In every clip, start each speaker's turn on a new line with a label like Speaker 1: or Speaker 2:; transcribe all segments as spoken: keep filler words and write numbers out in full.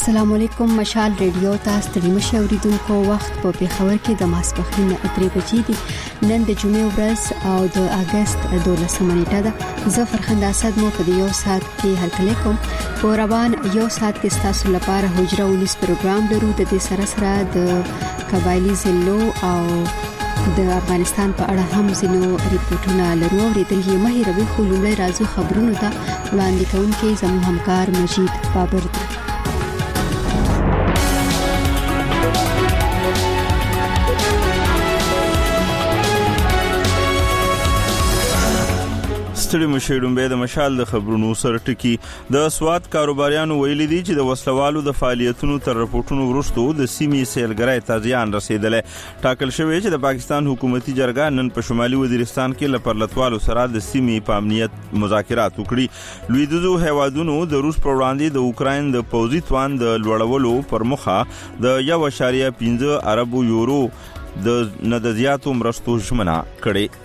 Speaker 1: السلام علیکم. مشال ریډیو تاسو ته د مشاوریدونکو وخت په پیښور کې د ماسپښین درې بجې دي. نن د جمعې ورځ او د اگست دولسمه نیټه ده. زه فرخنده اسد مو په یو ساعت کې هرکلی کوم. په روان یو ساعت کې تاسو لپاره حجره ونیس پروګرام لرو. د دې سره سره د قبایلی ضلعو او د افغانستان په اړه هم ځینو ریپورتونه لرو. ورېدل یې مهي روي خو لومړی راځو خبرونو ته. وړاندې کوونکی زموږ همکار مجید بابر دی.
Speaker 2: ستړي مشیډم به د مشال د خبرونو سره ټکی. د سواد کاروباریانو ویلي دي چې د وسلوالو د فعالیتونو تر رپورټونو وروسته د سیمې سیلګرۍ ته زیان رسیدلې. ټاکل شوی چې د پاکستان حکومتي جرګه نن په شمالي وزیرستان کې لپرلتوالو سره د سیمې په امنیت مذاکرات وکړي. لویدیځو هیوادونو د روس پر وړاندې د اوکراین د پوځي توان د لوړولو پر مخه د یو اشاریه پنځه اربو یورو د نه د زیاتو مرستو ژمنه کړې.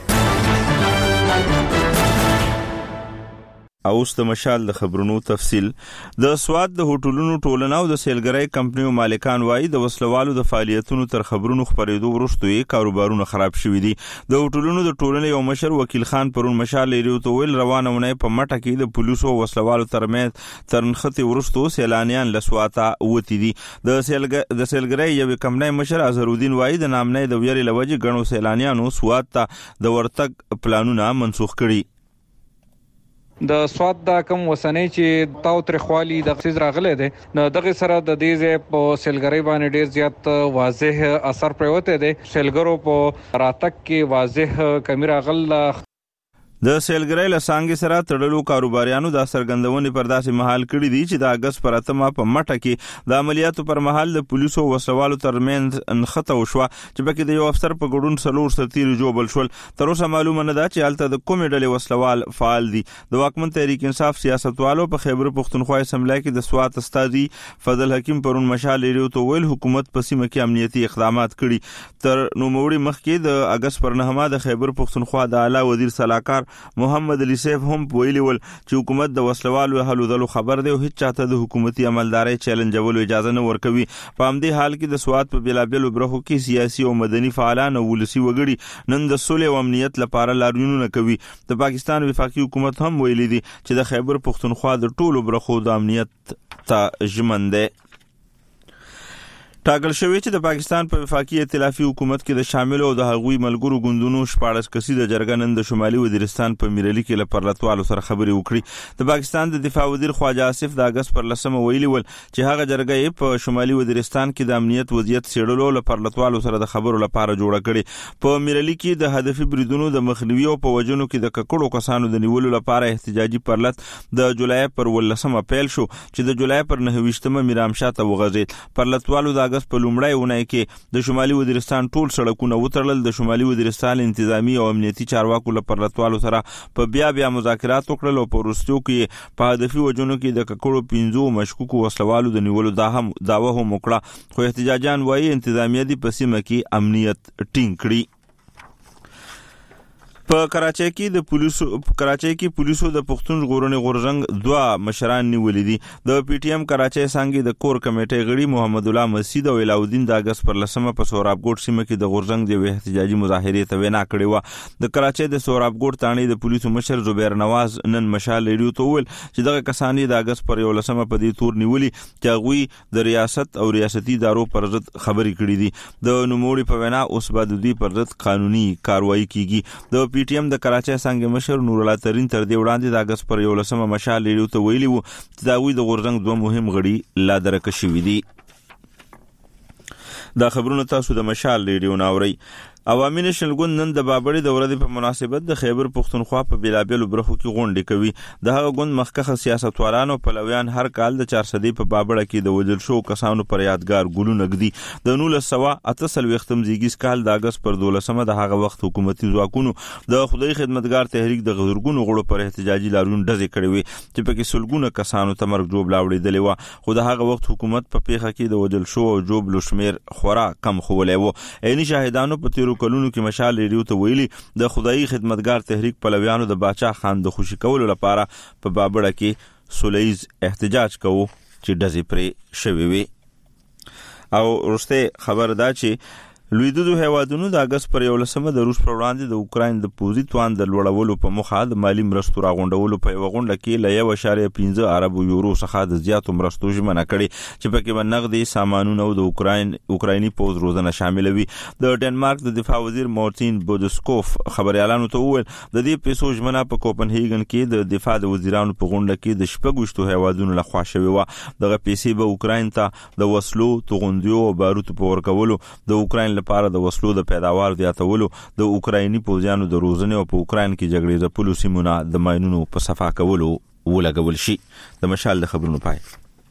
Speaker 2: اوس د مشال د خبرونو تفصیل. د سواد د هوټلونو ټولنه او د سیلګرۍ کمپنیو مالکان وایي د وسلوالو د فعالیتونو تر خبرونو خبرېدو وروسته یې کاروبارونه خراب شوي دي. د هوټلونو د ټولنې یو مشر وکیل خان پرون مشال ریډیو ته ویل روانه ونې په مټه کې د پولیسو او وسلوالو ترمنځ تر نښتې وروسته سیلانیان له سواته وتي دي. د سیلګ د سیلګرۍ یوې کمپنۍ مشر اظهرالدین وایي د نامنۍ د ویرې له وجې ګڼو سیلانیانو سواد ته د ورتګ پلانونه منسوخ کړي.
Speaker 3: د سواد د کم وسنۍ چې تاو تر خوالي د خصيز راغله ده نو دغه سره د دې ز په سیلګری باندې ډیر زیات واضح اثر پروته ده. سیلګرو په راتک کې واضح کمی راغله.
Speaker 2: د سیلګرۍ له څنګه سره تړلو کاروباریانو د سرګندونې پر داسې محل کړی دي چې د اگست پر اتمه په مټه کې د عملیاتو پر محل د پولیسو او وسلوالو ترمنځ انخته وشوه چې پکې د یو افسر په ګډون سلور سرتیر جوړ شول. تر اوسه معلومه نه ده چې هلته د کومې ډلې وسلوال فعال دي. د واکمن تحریک انصاف سیاستوالو په خیبر پختونخوا اسمبلی کې د سواد استادي فضل حکیم پرون مشال ریډیو ته ویل حکومت په سیمه کې امنیتي اقدامات کړي. تر نوموړي مخکې د اگست پر نهمه د خیبر پختونخوا د اعلی وزیر صلاحکار محمد علي سیف هم ویلي ول چې حکومت د وسلوالو هلو دلو خبر دی او هیڅ چاته د حکومتي عملداري چیلنجولو اجازه نه ورکوي. په همدې حال کې د سواد په بلابلو برخو کې سیاسي او مدني فعالان او ولسي وګړي نن د صلح او امنیت لپاره لاریونونه کوي. د پاکستان وفاقي حکومت هم ویلي دي چې د خیبر پختونخوا د ټولو برخو د امنیت ته ژمن دی. ټاکل شوی چې د پاکستان په وفاقي ائتلافي حکومت کې د شامل او د هغوی ملګرو ګوندونو شپاړس کسیزه جرګه نن د شمالي وزیرستان په میرلی کې لپرلتوالو سره خبرې وکړي. د پاکستان د دفاع وزیر خواجه آصف د اگست پر لسمه ویلي ول چې هغه جرګه په شمالي وزیرستان کې د امنیت وضعیت څېړلو لپرلتوالو سره د خبرو لپاره جوړه کړي. په میرلی کې د هدفي بریدونو د مخنیوي او په وجنو کې د ککړو کسانو د نیولو لپاره احتجاجي پرلت د جولای پر ولسمه پیل شو چې د جولای پر نهه ویشتمه میرامشاه ته وغځید. پرلتوالو د په لومړی ونای کې د شمالي وزیرستان ټول سړکونه وتړل. د شمالي وزیرستان انتظامی او امنیتي چارواکو لپرلتوالو سره په بیا بیا مذاکرات وکړل او په وروستیو کې په هدفي وجنو کې د ککړو پنځو مشکوکو وسلوالو د نیولو دا هم داوا هم وکړه. خو احتجاجان وایي انتظامیه د په سیمه کې امنیت ټینګ کړي. په کراچۍ کې د پولیسو کراچۍ کې پولیسو د پښتون ژغورنې غورځنګ دوه مشران نیولي دي. د پی ټی ایم کراچۍ څنګه د کور کمیټې غړي محمد الله مسعود او علاؤالدین د اگست پر لسمه په سوراب ګوټ سیمه کې د غورځنګ د احتجاجي مظاهرې ته وینا کړې و. د کراچۍ د سوراب ګوټ تاڼې د پولیسو مشر زبیر نواز نن مشال ریډیو ته ویل چې دغه کسان د اگست پر یو لسمه په دې تور نیولي چې هغوی د ریاست او ریاستي ادارو پر ضد خبرې کړې دي. د نوموړي په وینا اوس به د دوی پر ضد قانوني کاروایی کیږي. د پی ټی ایم د کراچۍ څنګه مشر نور الله ترين تر دې وړاندې د اگست پر یو لسمه مشال ریډیو ته ویلي وو چې دا وی د غورځنګ دوه مهم غړي لا درک شوي دي. دا خبرونه تاسو د مشال ریډیو ناوري. عوامي نېشنل ګوند نن د بابړې د ورځې په مناسبت د خیبر پختونخوا په بلابلو برخو کې غونډې کوي. د هغه ګوند مخکخه سیاستوالانو پلویان هر کال د چارسدې په بابړه کې د وژل شو کسانو پر یادګار ګلونه ږدي. د نولس سوه اته څلوېښتم زیږیز کال د اګست پر دولسمه د هغه وخت حکومتي ځواکونو د خدای خدمتګار تحریک د غزرګونو غړو پر احتجاجي لاریون ډزې کړې وې چې پکې سلګونه کسانو ته مرګ جوړ لاوړېدلې وه. خو د هغه وخت حکومت په پیښه کې د وژل شو او جوړ شمیر خورا کم ښوولی و. عیني شاهدانو په تیرو کلونو کې مشال ریډیو ته ویلي د خدای خدمتګار تحریک پلویانو د باچا خان د خوشي کولو لپاره په بابړه کې سولهیز احتجاج کوو چې ډزې پرې شوې وي. او ورسته خبر دا چې لویدو هیوادونو د اگست پر یولسمه د روس پر وړاندې د اوکراین د پوزي توان د لوړولو په موخه د مالی مرستو راغونډولو په یو غونډه کې ل یو اشاریه پنځه ارب یورو څخه د زیاتو مرستو ژمنه کړې چې پکې به نقدي سامانونه او د اوکراین اوکرایني پوز روزنه شامل وي. د ډنمارک د دفاع وزیر مارتین بودسکوف خبريالانو ته وویل د دې پیسو ژمنه په کوپنهیګن کې د دفاع د وزیرانو په غونډه کې د شپږشتو هیوادونو لخوا شوې و. دغه پیسې به اوکراین ته د وسلو توغندیو او باروتو په ورکولو د اوکراین لپاره د وسلو د پیداوار زیاتولو د اوکرایني پوځیانو د روزنې او په اوکراین کې جګړې د پولیسونو د ماینونو په صفا کولو ولګول شي. د مشال د خبرونو پای.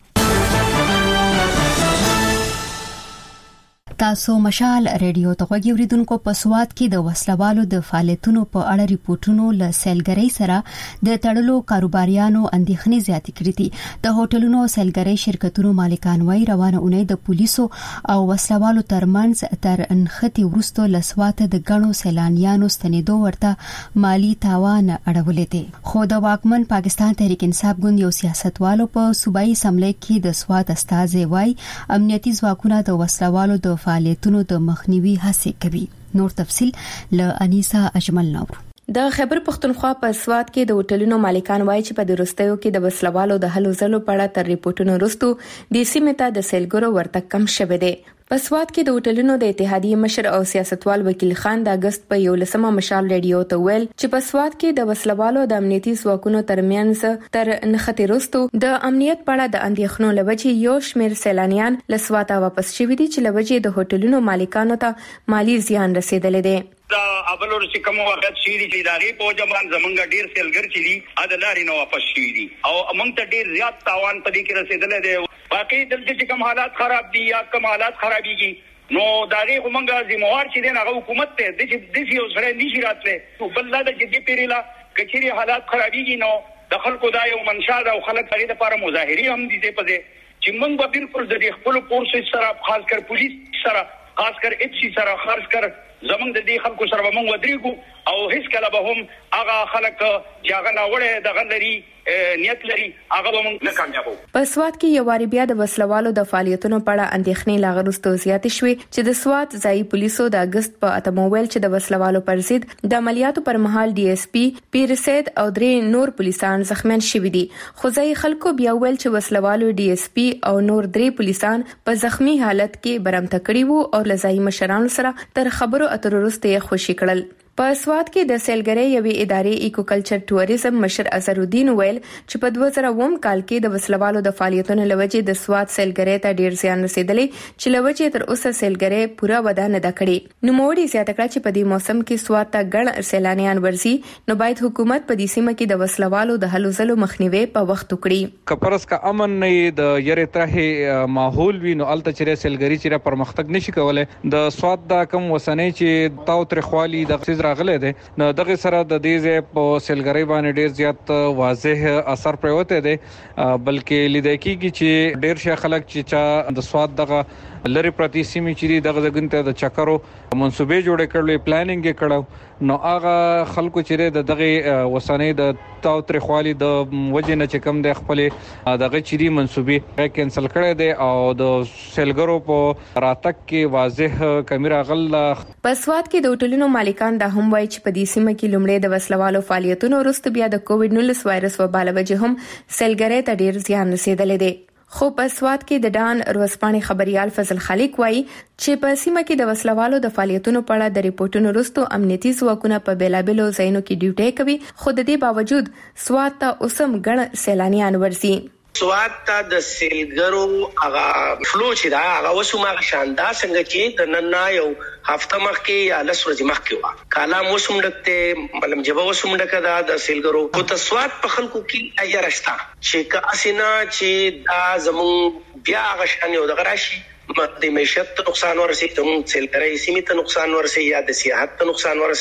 Speaker 1: تاسو مشال ریډیو ته غوږی اوریدونکو په سواد کې د وسلوالو د فعالیتونو په اړه ریپورتونو له سیلګرۍ سره د تړلو کاروباریانو اندېښنې زیاتې کړې دي. د هوټلونو او سیلګرۍ شرکتونو مالکان وايي روانه اونۍ د پولیسو او وسلوالو ترمنځ تر انختی وروسته لسواته د غنو سیلانیانو ستنېدو ورته مالی تاوان اړولې دي. خو د واکمن پاکستان تحریک انصاف ګوند یو سیاستوالو په صوبایي اسمبلی کې د سواد استازي وايي امنیتي ځواکونه د وسلوالو د فعالیتونو د مخنیوي هڅه کوي. نور تفصيل له انیسا اجمل نور.
Speaker 4: د خیبر پختونخوا په سواد کې د هوټلونو مالکان وایي چې په درستیو کې د وسلوالو د هلو ځلو په اړه تر ریپورتونو وروسته د سیمې ته د سیلګرو ورتګ کم شوه دی. په سواد کې د هوټلونو د اتحادیې مشر او سیاستوال وکیل خان د اگست په یولسمه مشال ریډیو ته ویل چې په سواد کې د وسلوالو د امنیتي ځواکونو ترمنځ تر نښتې وروسته د امنیت په اړه د اندېښنو لوجې یو شمېر سیلانیان له سواته واپس شوي دي چې لوجې د هوټلونو مالکانو ته مالی زیان رسیدلی دی.
Speaker 5: دا اولور چې کوم وخت شي دي چې داغي په ځمان زمونږ ډیر سیلګر چي دي ادلاري نو واپس شي دي او موږ ته ډیر زیات تاوان پدې کې رسیدل دي. باقي دلته چې کوم حالات خراب دي یا کوم حالات خرابيږي نو داغي کومه ذمہوار چې دغه حکومت ته د دې یو سره نشي راتله بل دا چې دې پیریلا کچري حالات خرابيږي نو د خلکو دا یو منشا او خلک هغه لپاره مظاهري هم دي په دې چې موږ به بالکل د خپل فورس سره خاص کر پولیس سره خاص کر اف سی سره خاص کر زمونږ د دې خلکو سره موږ ودرېګو او هیڅ کله به هم هغه خلک چې هغه ناوړه دغه لري نیت لري هغه به موږ نه کامیابو.
Speaker 4: په سواد کې یو واری بیا د وسلوالو د فعالیتونو په اړه اندېښنې لا غوښتو زیاتې شوې چې د سواد ځای پولیسو د اگست په اتمه ویل چې د وسلوالو پر ضد د عملیاتو پر مهال ډي اس پی پیر سید او درې نور پولیسان زخمیان شوي دي. خو ځای خلکو بیا ویل چې وسلوالو ډي اس پی او نور درې پولیسان په زخمی حالت کې برمته کړي وو او لزای مشرانو سره تر خبرو اترو وروسته خوشي کړل. په سواد کې د سیلګرۍ یوې ادارې ایکوکلچر ټوریزم مشر اظهرالدین ویل چې په دوه زره اووه کال کې د وسلوالو د فعالیتونو لوجې د سواد سیلګرۍ ته ډیر زیان رسیدلی چې لوجې تر اوسه سیلګرۍ پوره وده نه ده کړې. نو موړي زیاته کړه چې په دې موسم کې سواد ته ګڼ سیلانیان ورځي نو باید حکومت په دې سیمه کې د وسلوالو د هلو ځلو مخنیوي په وخت وکړي.
Speaker 3: کپرس کا امن نه د یره ترې ماحول وي نو الته چې سیلګری چې پرمختګ نشي کولای. د سواد د کم وسنۍ چې تاو تر خوالي د راغله ده نو دغه سره د دې په سیلګری باندې ډیر زیات واضح اثر پروته ده بلکې لیدای کیږي چې ډیر شي خلک چې چا د سواد دغه لری پرتی سیمه چې دغه ځګنته د چکرو منسوبې جوړې کړلې پلانینګ یې کړو نو هغه خلکو چې د دغه وسنۍ د تاو تر خوالي د وجه نه چې کم د خپل دغه چيري منسوبې کینسل کړي دي او د سیلګرو په راتک کې واضح کمیرا غل.
Speaker 4: په سواد کې د هوټلونو مالکان دا هم وایي چې په دې سیمه کې لومړی د وسلوالو فعالیتونو وروسته بیا د کووډ نولس وایرس وبا له وجې هم سیلګرۍ ته ډیر زیان رسیدلی دی. خو په سواد کې د ډان روسپاني خبريال فضل خالق وایي چې په سیمه کې د وسلوالو د فعالیتونو په اړه د ریپورتونو وروسته امنیتي ځواکونه په بیلابلو ځایونو کې ډیوټي کوي خو د دې باوجود سواد ته اوسم ګڼ سیلانیان ورځي.
Speaker 6: سواد ته د سیلګرو هغه فلو چې دا هغه وسومه شاندار څنګه چې د نن یو هفته مخکې یا لس ورځې مخکې و کالا موسم ډکته ملم جبه وسوم ډکه دا د سیلګرو کو ته سواد په خلکو کې ایرشتا چې کاسینا چې دا زمون بیا غشان یو د غراشي د معیشت ته نقصان ورسي ته سیلګرۍ سیمه ته نقصان ورسي یا د سیاحت ته نقصان ورسي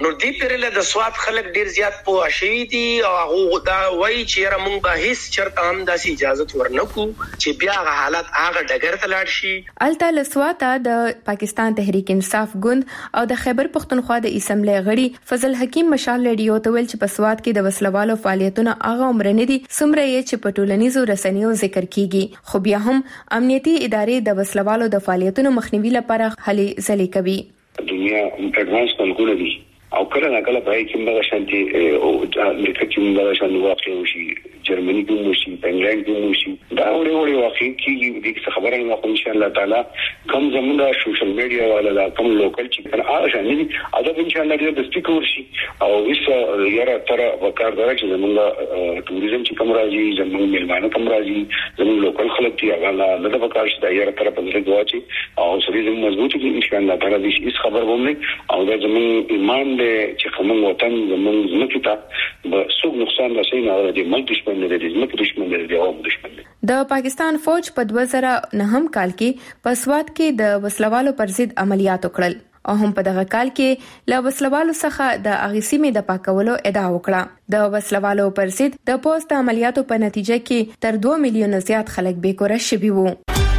Speaker 6: نو دې پیرله د سواد خلک ډیر زیات په شوی دي او هغه دا وایي چې را مونږ به هیڅ چرته هم داسې اجازه ورنکو چې بیا هغه حالت هغه ډګر ته لاړ شي.
Speaker 4: الته لسواته د پاکستان تحریک انصاف ګوند او د خیبر پختونخوا د اسمبلی غړي فضل حکیم مشال رادیو ته ویل چې په سواد کې د وسلوالو فعالیتونه هغه عمر نه دي څومره یې چې په ټولنیزو رسنیو ذکر کیږي، خو بیا هم امنیتي ادارې د وسلوالو د فعالیتونو مخنیوي لپاره هلې ځلې کوي.
Speaker 7: دنیا اډوانس ملګری دي او کله نه کله به کوم د شانتي او امریکا کې موږ شان واقع وشي، جرمني کې وشي، انګلند کې وشي، دا وړي وړي واقع کیږي. د څه خبره نه کوم ان شاء الله تعالی کوم زموږ سوشل میډیا ولا کوم لوکل چې کنه هغه شان دي ادا ان شاء الله د سپیکر شي او وسه یاره تر وکړ درته زموږ ټوریزم چې کوم راځي، زموږ میلمانه کوم راځي، زموږ لوکل خلک دي هغه نه د وکړ شي دا یاره تر په دې دواچی او سړي زموږ مضبوط دي ان شاء الله تعالی هیڅ خبر ومني او دا زموږ ایمان چې کوم وطن زموږ زمکه ته به څوک نقصان رسوي نه د ملک دشمن نه دي، زمکه دشمن نه دي او دشمن دي.
Speaker 4: د پاکستان فوج په دوه زره نهم کال کې په سواد کې د وسلوالو پر ضد عملیات وکړل او هم په دغه کال کې له وسلوالو څخه د اغیسیمې د پاکولو ادعا وکړه. د وسلوالو پر ضد د پوسټ عملیاتو په نتیجه کې تر دوه میلیون زیات خلک بیکوره شوي وو.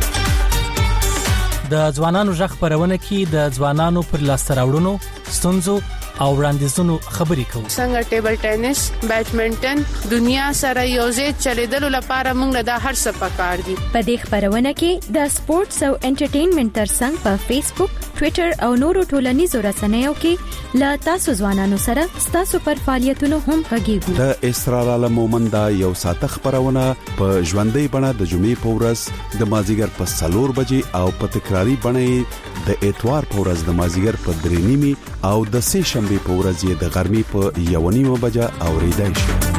Speaker 8: د ځوانانو ژغ پرونه کې د ځوانانو پر لاسته راوړنو، ستونزو او وړاندیزونو خبرې کوو.
Speaker 9: څنګه ټیبل ټینس، بیډمنټن دنیا سره یوځای چلیدلو لپاره موږ له هر څه پکار دي.
Speaker 10: په دې خبرونه کې د سپورتس او انټرټینمنټ ترڅنګ په فیسبوک، ټوئیټر او نورو ټولنیزو رسنیو کې له تاسو ځوانانو سره تاسو پر فعالیتونو هم غږیږو.
Speaker 11: د اسرار عالم مومندا یو ساعت خبرونه په ژوندۍ بڼه د جمعې په ورځ د مازیګر په سلور بجې او په تکراری بڼه د اتوار په ورځ د مازیګر په درې نیمه او د سه شنبه په ورځ د غرمې په یو نیمه بجه اوریدای شي.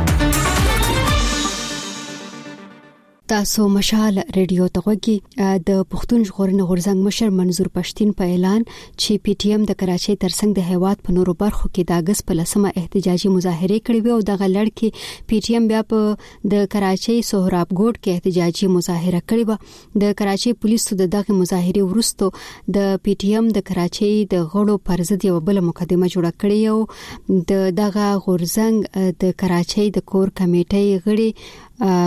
Speaker 1: تاسو مشال رادیو ته غوږی. د پښتون ژغورنې غورځنګ مشر منظور پښتين په اعلان چې پی ټی ایم د کراچۍ ترڅنګ د هیواد په نورو برخو کې د اگست په لسمه احتجاجي مظاهره کړې و او دغه لړ کې پی ټی ایم بیا په د کراچۍ سهراب ګوټ کې احتجاجي مظاهره کړې و. د کراچۍ پولیسو د دغه مظاهره وروسته د پی ټی ایم د کراچۍ د غړو پر ضد یو بل مقدمه جوړه کړې او د دغه غورځنګ د کراچۍ د کور کمیټې غړي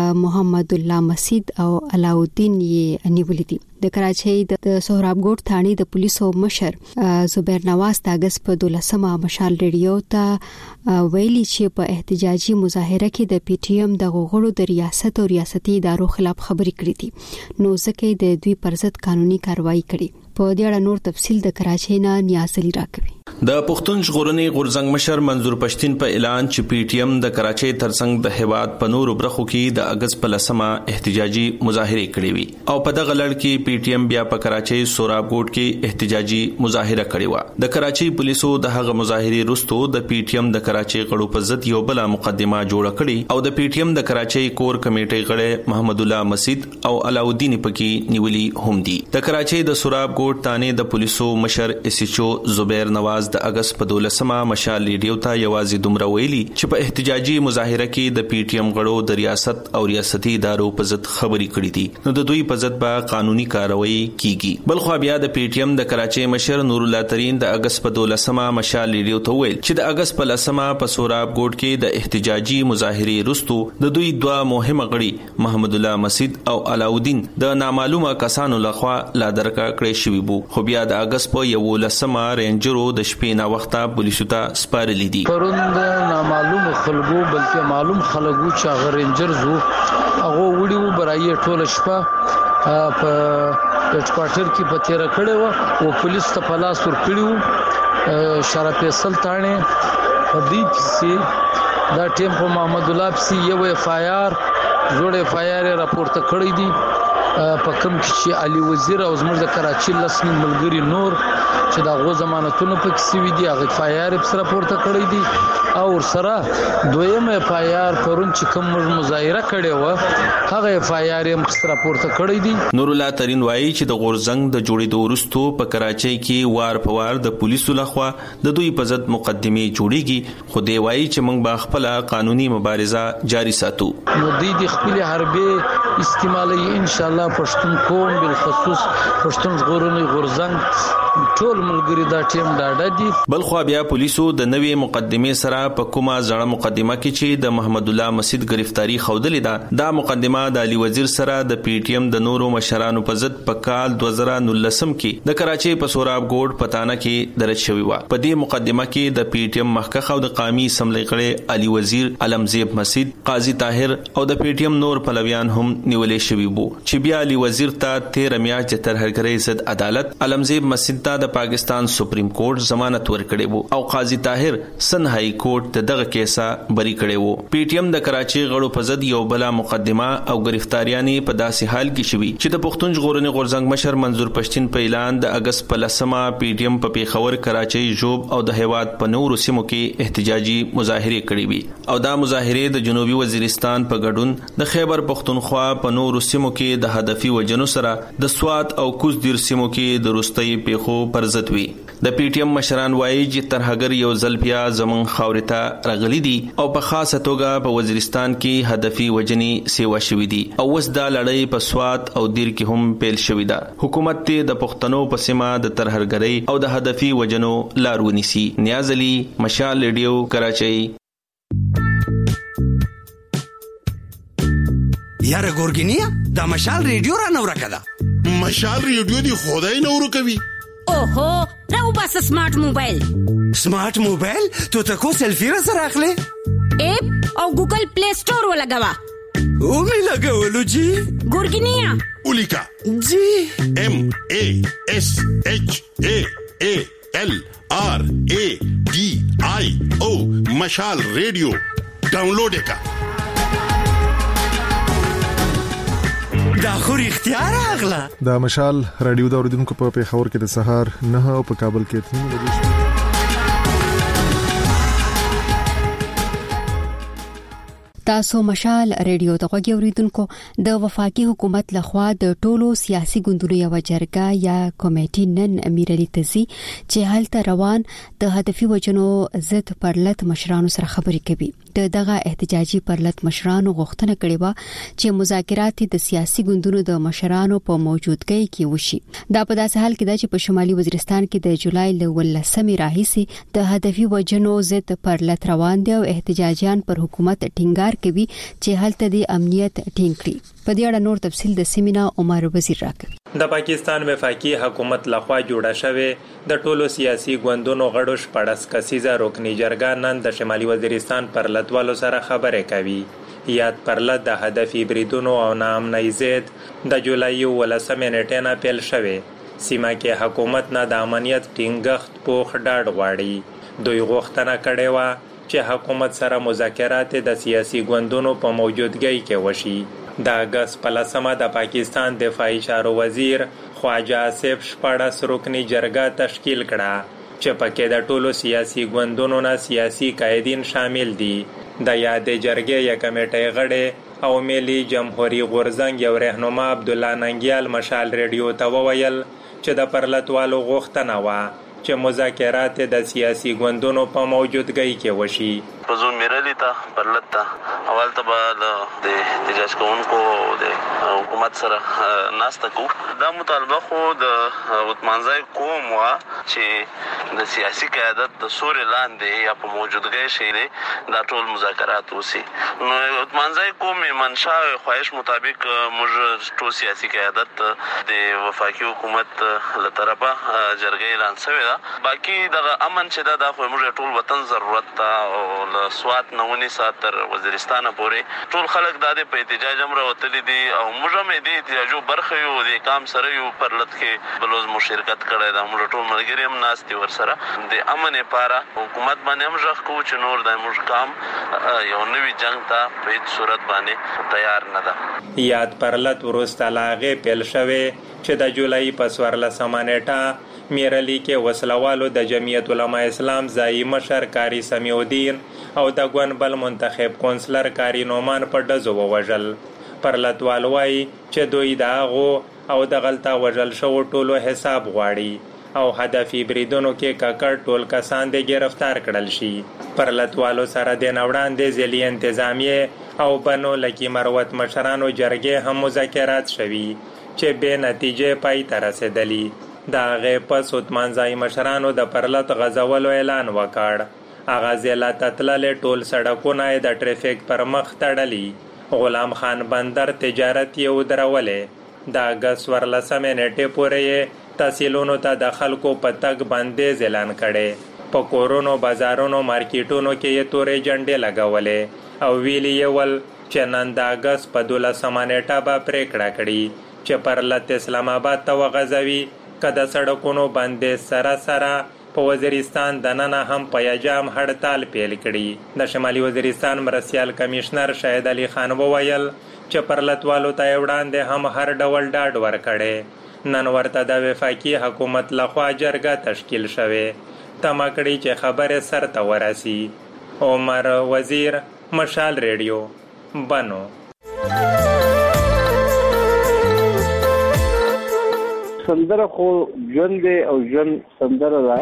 Speaker 1: محمد الله مسید او علاؤالدین یې نیولې دي. د کراچۍ د سهراب ګوټ ثاني د پولیسو مشر زبیر نواز د اگست په دولسمه مشال رادیو ته ویلي چې په احتجاجي مظاهره کې د پی ټی ایم د غړو د ریاست او ریاستي ادارو خلاف خبرې کړې دي، نو ځکه د دوی پر ضد قانوني کاروایی کړې. په دې اړه نور تفصیل د کراچۍ نه نیاز علي راکوي.
Speaker 2: د پښتون ژغورنې غورځنګ مشر منظور پښتين په اعلان چې پی ټی ایم د کراچۍ ترڅنګ د هیواد په نورو برخو کې د اگست په لسمه احتجاجي مظاهره کړې وي او په دغه لړ کې پی ټی ایم بیا په کراچۍ سوراب ګوټ کې احتجاجي مظاهره کړې و. د کراچۍ پولیسو د هغه مظاهره وروسته د پی ټی ایم د کراچۍ غړو په ضد یو بل مقدمه جوړه کړې او د پی ټی ایم د کراچۍ کور کمیټې غړي محمد الله مسید او علاؤالدین پکې نیولي هم دي. د کراچۍ د سوراب ګوټ تانه د پولیسو مشر اس ایچ او زبیر نواز د اگست په دولسمه مشال ریډیو ته یوازې دومره ویلي چې په احتجاجي مظاهره کې د پی ټی ایم غړو د ریاست او ریاستي ادارو په ضد خبرې کړې دي، نو د دوی په ضد به قانوني کاروایی کیږي. بل خو بیا د پی ټی ایم د کراچۍ مشر نور الله ترين د اگست په دولسمه مشال ریډیو ته ویل چې د اگست په لسمه په سوراب ګوټ کې د احتجاجي مظاهره وروسته د دوی دوه مهمه غړي محمد الله مسید او علاؤالدین د نامعلومه کسانو لخوا لا درکا کړی شوی بو، خو بیا د اگست په یو لسمه رینجرو د شپې نا وخته پولیسو ته سپارلې دي.
Speaker 12: پروند نامعلوم خلګو بلکې معلوم خلګو چې غرنجر زو هغه وړي برای ټوله شپه په هډ کوارټر کې په تیر کړه او پولیس ته پلاس ور کړیو. شرف فیصل تانه په دې کې دا ټیم په محمد الله پسی یو اف آی آر جوړ اف آی آر راپورته کړی دی په کوم کې چې علي وزیر او زموږ د کراچۍ لسنی ملګری نور چې دا غو ضمانتونه پکې سوي دي هغه اف آی آر پر راپورته کړی دي او سره دویم اف آی آر پرون چې کوم مظاهره کړي و هغه اف آی آر هم پر راپورته کړی دي.
Speaker 2: نور الله ترين وایي چې د غورځنګ د جوړېدو وروسته په کراچۍ کې وار په وار د پولیسو لخوا د دوی په ضد مقدمه جوړیږي، خو دی وایي چې موږ به خپل قانوني مبارزه جاری ساتو.
Speaker 12: نو د دې خپل حربي استعمالي ان شاء الله پښتون قوم بالخصوص پښتون ژغورنې غورځنګ ټول ټول ملګری دا ټیم ډاډه دي.
Speaker 13: بل خو بیا پولیسو د نوې مقدمه سره په کومه ځړه مقدمه کې چې د محمد الله مسجد گرفتاری خودلې ده، دا مقدمه د علي وزیر سره د پی ټی ایم د نورو مشرانو په ضد په کال دوه زره نولس کې د کراچۍ په سوراب ګوډ پتانه کې درج شوی و. په دې مقدمه کې د پی ټی ایم مخکخ او د قومي اسمبلی غړي علي وزیر، علمزیب مسجد، قاضي طاهر او د پی ټی ایم نور پلویان هم نیولې شوی وو چې بیا علي وزیر ته تیرہ میاشتې د ترهګرۍ ضد عدالت، علمزیب مسجد ته د پاکستان سپریم کورټ ضمانت ورکړي وو او قاضي طاهر سن هائی کورټ ته دغه کیسه بری کړي وو. پی ټی ایم د کراچۍ غړو په ضد یو بل مقدمه او گرفتاریانې په داسې حال کې شوي چې د پښتون ژغورنې غورځنګ مشر منظور پښتين په اعلان د اگست په لسمه پی ټی ایم په پیښور، کراچۍ، ژوب او د هیواد په نورو سیمو کې احتجاجي مظاهره کړې وي او دا مظاهره د جنوبي وزیرستان په ګډون د خیبر پختونخوا په نورو سیمو کې د هدفي وجنو سره د سوات او کوز دیر سیمو کې د روستۍ پیښو پر ضد وي. د پی ټی ایم مشران وایي چې ترهګر یو ځل بیا زمون خاورته راغلي دي او په خاصه توګه په وزیرستان کې هدفي وجنې سیوا شوې دي او اوس دا لړۍ په سوات او دیر کې هم پیل شوې ده. حکومت ته د پښتنو په سیمه د ترهګرۍ او د هدفي وجنو لار ونیسي. نیاز علي، مشال ریډیو، کراچۍ.
Speaker 14: یاره ګورګینیا دا مشال ریډیو را نو راکړه.
Speaker 15: مشال ریډیو دی خدای نو ورکوي.
Speaker 16: اوهو راو بس سمارټ موبایل.
Speaker 14: سمارټ موبایل تو ته کو سیلفی را سره اخلي؟
Speaker 16: اپ او ګوګل پلی سٹور ولګوا.
Speaker 14: او می لګولو جی
Speaker 16: ګورګینیا
Speaker 15: اولیکا
Speaker 14: جی
Speaker 15: ام ا اس اچ ا ا ال آر ا ډي آی او مشال ریډیو ډاونلوډ کا.
Speaker 14: دا خو اختیار اغلا.
Speaker 17: دا مشال رادیو دا اوریدونکو په پیښور کې د سهار نه او په کابل کې اته بجې.
Speaker 1: تاسو مشال ریډیو ته غوږی اوریدونکو. د وفاقي حکومت لخوا د ټولو سیاسي ګوندونو یو جرګه یا کمیټې نن امیرعلی تزي چې هلته روان د هدفي وجنو ضد پرلط مشرانو سره خبرې کوي. د دغه احتجاجي پرلط مشرانو غوښتنه کړې و چې مذاکرات د سیاسي ګوندونو د مشرانو په موجودګۍ کې وشي. دا په داسې حال کې ده چې په شمالي وزیرستان کې د جولای ل ولسمې راهیسې د هدفي وجنو ضد پرلط روان دي او احتجاجیان پر حکومت ټینګار کوي چې هلته د امنیت ټینګ کړي. په دې اړه نور تفصیل د سیمینا عمر وزیر راکړي.
Speaker 18: د پاکستان وفاقي حکومت لخوا جوړه شوې د ټولو سیاسي ګوندونو غړو شپږ کسیزه رکني جرګه نن د شمالي وزیرستان پر لټوالو سره خبرې کوي. یاد پرلط د هدفي بریدونو او ناامنۍ ضد د جولای ولسمې نیټې نه پیل شوې. سیمه کې حکومت نه د امنیت ټینګښت پوخ ډاډ غواړي. دوی غوښتنه کړې و چې حکومت سره مذاکرات د سیاسي ګوندونو په موجودګۍ کې وشي. د اگست په لسمه د پاکستان دفاعي چارو وزیر خواجه آصف شپاړس رکني جرګه تشکیل کړه چې پکې د ټولو سیاسي ګوندونو نه سیاسي قائدین شامل دي. د یادې جرګې یک کمیټې غړي او ملي جمهوریت غورځنګ یو رهنما عبد الله ننګیال مشال ریډیو ته وویل چې د پرلطوالو غوښتنه و چې مذاکرات د سیاسي ګوندونو په موجودګۍ کې وشي.
Speaker 19: پزون میرلی تا پرلط تا اول ته به د احتجاج کوونکو د حکومت سره ناسته کو. دا مطالبه خو د وطمانځای کوم وا چې د سیاسي قیادت د سوري لاندې یا په موجودګۍ شي دا ټول مذاکرات وسی. نو وطمانځای کوم منشا او خواهش مطابق موږ ټول سیاسي قیادت د وفاقي حکومت له طرفه جرګې اعلان شوی دا. باقي د امن چې دا د موږ ټول وطن ضرورت تا او سوات نونی سات تر وزیرستان پورې ټول خلک د دې په احتجاج امر وتلی دي او موږ هم دې احتجاجو برخه یو د کام سره یو پرلط کې بلوز مشارکت کړی دا. موږ ټول ملګری هم ناستي ور سره د امن لپاره حکومت باندې هم ځخ کو چې نور د موږ کام یو نوی جنگ ته په هیڅ صورت باندې تیار نه ده.
Speaker 18: یاد پرلط ورسته لاغه پیل شوه چې د جولای په څوارلسمه نیټه میرلی کې وسلوالو د جمعیت علماء اسلام ځایي مشر کاری سمیع الدین او د ګون بل منتخب کونسلر کاری نومان په ډزو ووژل. پرلطوال وایي چې دوی د هغو او د غلطه وژل شوو ټولو حساب غواړي او هدفي بریدونو کې ککړ ټول کسان د گرفتار کړل شي. پرلطوالو سره د وړاندې ځلي انتظامیه او بنو لکی مروت مشرانو جرګې هم مذاکرات شوي چې به نتیجې پای ته رسیدلی. د هغې پس عثمانزای مشرانو د پرلط غځولو اعلان وکړ. هغه ضلع ته تللې ټول سړکونه یې د ټریفیک پر مخ تړلي. غلام خان بندر تجارت یې ودرولې. د اګست ورلسمې نیټې پورې یې تحصیلونو ته د خلکو په تګ بندیز اعلان کړي. په کورونو، بازارونو، مارکیټونو کې یې تورې جنډې لګولې او ویلي یې ول چې نن د اګست په دولسمه نیټه به پرېکړه کړي چې پرلط اسلام آباد ته وغځوي که د سړکونو بندیز سره سره په وزیرستان دننه هم په یجام هړتال پیل کړي. د شمالي وزیرستان مرستیال کمیشنر شاهد علي خان وویل چې پرلطوالو ته یې وړاندې هم هر ډول ډاډ ورکړی. نن ورته د وفاقي حکومت لخوا جرګه تشکیل شوې. تمه کړي چې خبرې سر ته ورسي. عمر وزیر، مشال ریډیو، بنو.
Speaker 20: سندره خو ژوند دی او ژوند سندره ده.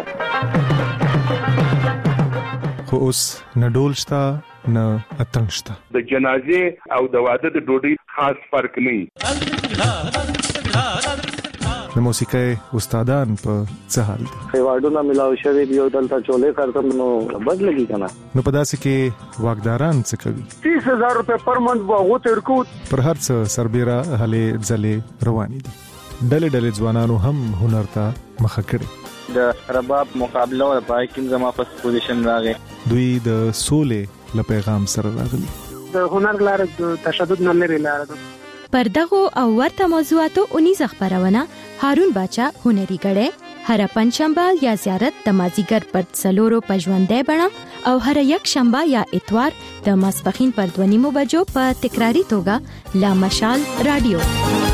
Speaker 17: خو اوس نه ډول شته نه اتڼ شته.
Speaker 21: د جنازې او د واده د ډوډۍ خاص فرق نه.
Speaker 17: د موسیقۍ استادان په څه حال دي؟
Speaker 20: خیواړونه ملاو شوی دی او دلته چولې کارتم نو بد لګي کنه.
Speaker 17: نو په داسې کې واګداران څه کوي؟
Speaker 20: تیس هزار روپے پر منت واغو تر کو
Speaker 17: پر هر څه سربېره هلې ځلې روانې دي. ډلې ډلې ځوانانو هم هنر ته مخه کړي.
Speaker 22: د رباب مقابله او پای کې زما په پوزیشن راغی.
Speaker 17: دوی د سولې له پیغام سره راغلي.
Speaker 23: د هنر لار د تشدد نه لري لار ده.
Speaker 10: پر دغه او ورته موضوعاتو اونیز خبرونه هارون باچا هنري غړې هر پنځشنبه یا زیارت د مازیګر پر څلورو پژوندې بڼه او هر یک شنبه یا اتوار د ماسپخین پر دوه نیمو بجو په تکراری توګه لا مشال رادیو.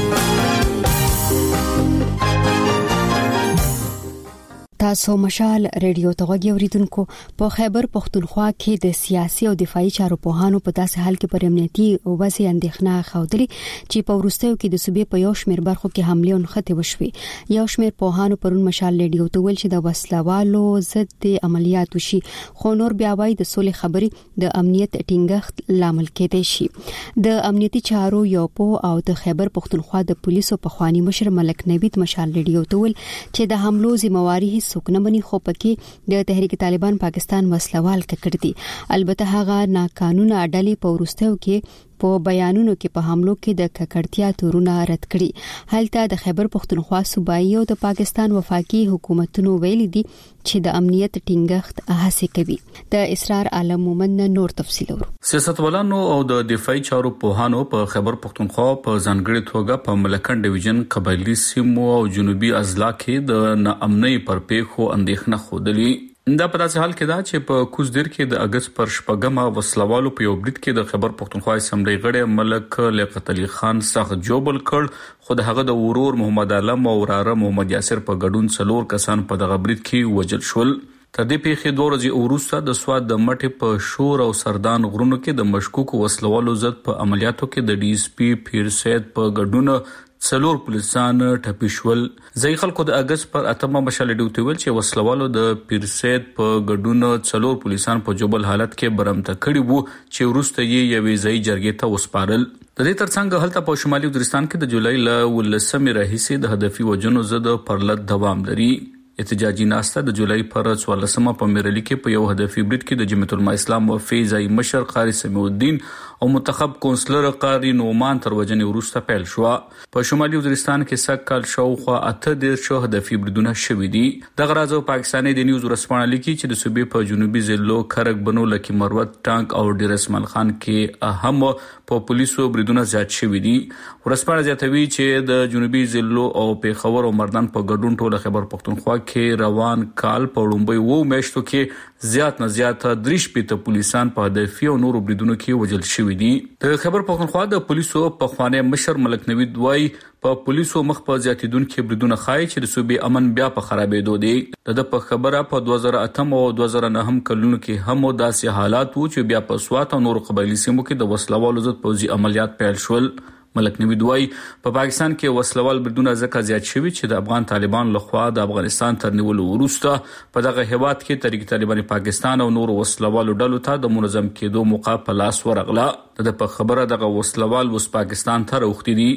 Speaker 1: تاسو مشال ریډیو ته غوږی اوریدونکو. په خیبر پختونخوا کې د سیاسي او دفاعي چارو پوهانو په داسې حال کې پر امنیتي وضع اندېښنه خوده چې په ورستیو کې د صوبې په یو شمېر برخو کې حمله او نښتې وشوې. یو شمېر پوهانو پرون مشال ریډیو ته ویل چې د وسلوالو ضد عملیات وشي، خو نور بیا وايي د سولې خبرې د امنیت ټینګښت لامل کېدای شي. د امنیتي چارو یو په او د خیبر پختونخوا د پولیسو په خواني مشر ملک نوید مشال ریډیو ته ویل چې د حملو ذمہواری څوک نه مني، خو پکې د تحریک طالبان پاکستان وسلوال کړی دي. البته هغه ناقانونه اډلې په ورستیو کې په بیانونو کې په حملو کې د ککړتیا تورونه رد کړي. هلته د خیبر پختونخوا صوبایي او د پاکستان وفاقي حکومتونو ویلي دي چې د امنیت ټینګښت هڅه کوي. د اسرار عالم مومن نور تفصیل ورو.
Speaker 24: سیاستوالانو او د دفاعي چارو پوهانو په خیبر پختونخوا په ځانګړي توګه په ملکن ډیویژن قبایلی سیمو او جنوبي اضلاع کې د ناامنۍ پر پیښو اندېښنه خوده. دا په داسې حال کې دا چې په کوزدیر کې د اگست پر شپږمه وسلوالو په یو بریټ کې د خیبر پختونخوا اسمبلی غړی ملک لیاقت علي خان سخت جوبل کړ، خو د هغه د ورور محمد علم او وراره محمد یاسر په ګډون څلور کسان په دغه بریټ کې وژل شول. تر دې پیښې دوه ورځې وروسته د سواد د مټې په شور او سردان غرونو کې د مشکوکو وسلوالو ضد په عملیاتو کې د ډي اس پی پیر سید په ګډون څلور پولیسان ټپي شول. ځای خلکو د اگست پر اتمه مشال ډیوټي ویل چې وسلوالو د پیر سید په ګډون څلور پولیسان په جوبل حالت کې برمته کړي وو چې وروسته یې یوې ځای جرګې ته وسپارل. د دې ترڅنګ هلته په شمالي وزیرستان کې د جولای ل ولسمې راهیسې د هدفي وجنو ضد پرلط دوام لري. احتجاجي ناسته د جولای پر څوارلسمه په میرلی کې په یو هدفي بریټ کې د جمعیت العلماء اسلام و فیضای مشر قاری سمیع الدین او منتخب کونسلر قاری نومان تر وجنې وروسته پیل شو. په شمالي وزیرستان کې سکهال شاوخوا اته دیرشو هدفي بریډونه شوي دي. دغه راز پاکستاني د نیوز ورسپانه لیکي چې د صوبې په جنوبي ضلعو کرک بنو لکی مروت ټانک او ډیر اسماعیل خان کې اهم په پولیسو بریډونه زیات شوي دي. ورسپانه زیاتوي چې د جنوبي ضلعو او پیښور او مردان په ګډون ټول خیبر پختونخوا کې روان کال په لومړی وو میاشتو کې زیات نه زیات دریش پېته پولیسان په هدفي او نورو بریډونو کې وژل شوي دي. د خیبر پختونخوا د پولیسو په خواني مشر ملک نوید وای په پولیسو مخ په زیاتیدونکو بریډونه خای چې د صوبې امن بیا په خرابېدو دي. د په خبره په دوه زره اته او دوه زره نهه هم کلونو کې هم داسې حالات وو چې بیا په سوات او نورو قبایلی سیمو کې د وسلوالو ضد پوځي عملیات پیل شول. ملک نوید وای په پا پاکستان کې وسلوال بریډونه ځکه زیات شوي چې د افغان طالبان لخوا د افغانستان تر نیولو وروسته په دغه هیواد کې تحریک طالبان پاکستان او نورو وسلوالو ډلو ته د منظم کېدو موقع په لاس ورغله. د په خبره دغه وسلوال وس پاکستان ته راوختي دي.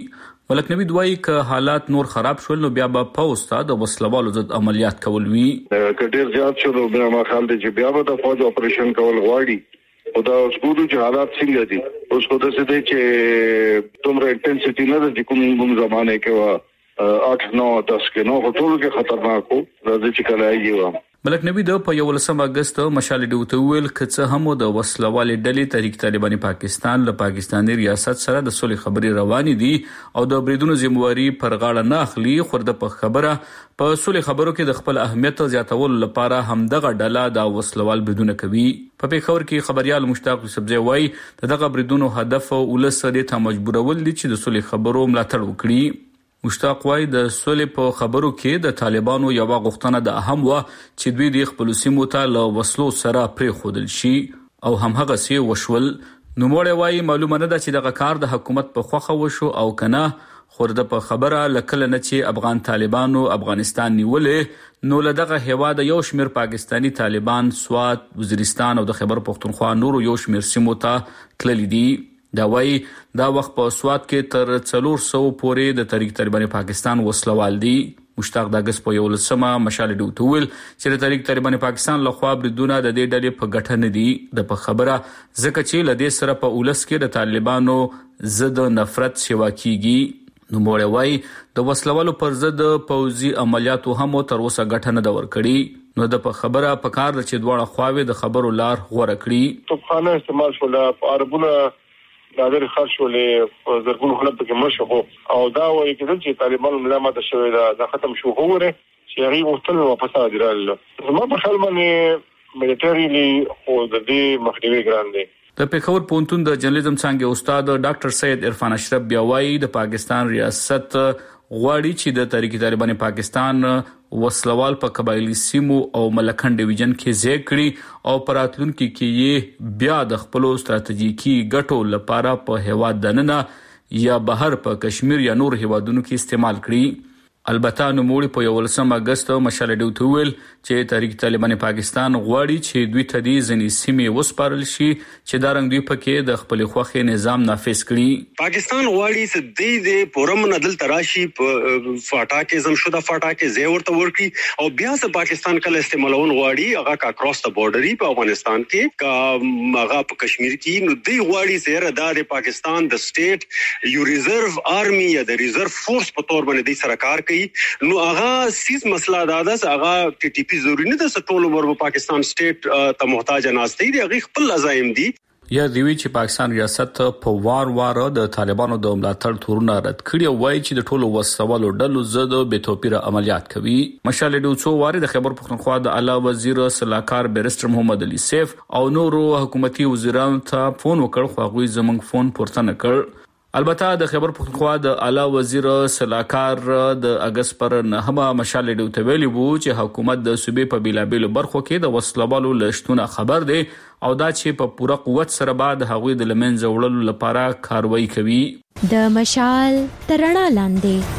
Speaker 24: ملک نبی دوی ک حالات نور خراب شول نو بیا به پوسټه د وسلوالو ضد عملیات کول وی
Speaker 21: کډیر زیات شو نو بیا ما خیال دی چې بیا به د فوج اپریشن کول غواړي او دا اوس ګورو چې حالات څنګه دي اوس کو د څه دی چې تومره انټنسټی نه د کوم کوم زمانه کې وا आठ नौ दस کې نو ټول کې خطرناک وو راځي چې کله یې
Speaker 24: ملک نبی د په یولسم اگست مشال ډیوته ویل کڅه هم د وسلوالې ډلې تحریک طالبان پاکستان له پاکستاني ریاست سره د صلح خبري روانې دي او د بریدونو ذمہواری پر غاړه نه اخلي خورده په خبره په صلح خبرو کې د خپل اهمیت زیاتول لپاره همدغه ډله د وسلوال بریدونه کوي په پیښور کې خبريال مشتاق سبزی وای دغه بریدونو هدف ولسره ته مجبورول دي چې د صلح خبرو ملاتړ وکړي مشتاق وای د صلح په خبرو کې د طالبانو یو غوښتنه د اهم و چې دوی د خپل سیمو ته له وسلو سره پرې خودل شي او هم هغه سی وشول نو موړ وای معلومه نه ده چې دغه کار د حکومت په خوخه وشو او کنه خورده په خبره لکه نه چې افغان طالبانو افغانستان نیولې نو لدغه هواد یو شمیر پاکستانی طالبان سوات وزیرستان او د خیبر پختونخوا نور یو شمیر سیمو ته تللی دي دا وای دا وخت په سوات کې تر څلور سو پورې د تحریک طالبان پاکستان وسلوال دي مشتاق د اگست په یولسمه مشال ډیوټول چې د تحریک طالبان پاکستان لخوا بریدونه د دې ډلې په ګټه نه دي د په خبره ځکه چې لدې سره په اولس کې د طالبانو ضد نفرت شوا کیږي نو موړ وای د وسلوالو پر ضد پوځي عملیاتو هم تر اوسه ګټه نه دا ور کړی نو د په خبره په کار د چې دواړه خواوې د خبرو لار غوړه کړی
Speaker 21: توپخانه استعمال شول عربونه نادر خرج ولې زرګونو خلک کې مرشو او دا وایي چې طالبانو ملامت شوی دا ختم شو هوره چې هغه وختل واپس راځي زما په خیال باندې ملټریلی او د دې مخنیوي ګران دی
Speaker 24: د پیښور پونتون د جرنالیزم څنګه استاد ډاکټر سید عرفان اشرف بیاوی د پاکستان ریاست غواړي چې د تحریک طالبان پاکستان وسلوال په قبایلی سیمو او ملکن ډیویژن کې ځای کړي او پراتلونکو کې یې بیا د خپل ستراتیژیکي ګټو لپاره په هواد دننه یا بهر په کشمیر یا نور هوادونو کې استعمال کړي البته نو موړي په یولسم اگست مشال ډیوټ ویل چې تحریک طالبان پاکستان غواړي چې دوی ته د ځنی سیمې وسپارل شي چې دا رنګ دوی پکې د خپل خوخي نظام نافذ کړي
Speaker 14: پاکستان غواړي چې د دې پورم ندل تراشي فاټا کې زم شوده فاټا کې زی ورته ورکی او بیا چې پاکستان کله استعمالون غواړي هغه کا کراس د بورډري په افغانستان کې کا هغه په کشمیر کې نو دی غواړي چې د پاکستان د سټیټ یو ریزرو آرمي یا د ریزرو فورس په تور باندې د سرکار نو هغه سیس مسله دا ده هغه ټي ټي پی ضروري نه ده ټول عمر په پاکستان سټیټ ته محتاج ناشته دي هغه خپل لازم دي
Speaker 24: یا دیوی چې پاکستان ریاست په وار وار د طالبانو د ملاتړ تورونه رد کړي او وایي چې د ټولو وسوالو ډلو ضد به توپیر عملیات کوي مشال ډیوڅو واره د خیبر پختونخوا د اعلی وزیر صلاحکار بیرستر محمد علي سیف او نورو حکومتي وزیرانو ته فون وکړ خو هغه زمنګ فون پورته نه کړ البته د خیبر پختونخوا د اعلی وزیر صلاحکار د اگست پر نهمه مشال ډیوټ ویلی وو چې حکومت د صوبې په بیلابیل برخو کې د وسلوالو لشتونه خبر دی او دا چې په پوره قوت سره بعد هغوی د لمنځه وړلو لپاره کاروایی کوي
Speaker 10: د مشال ترڼا لاندې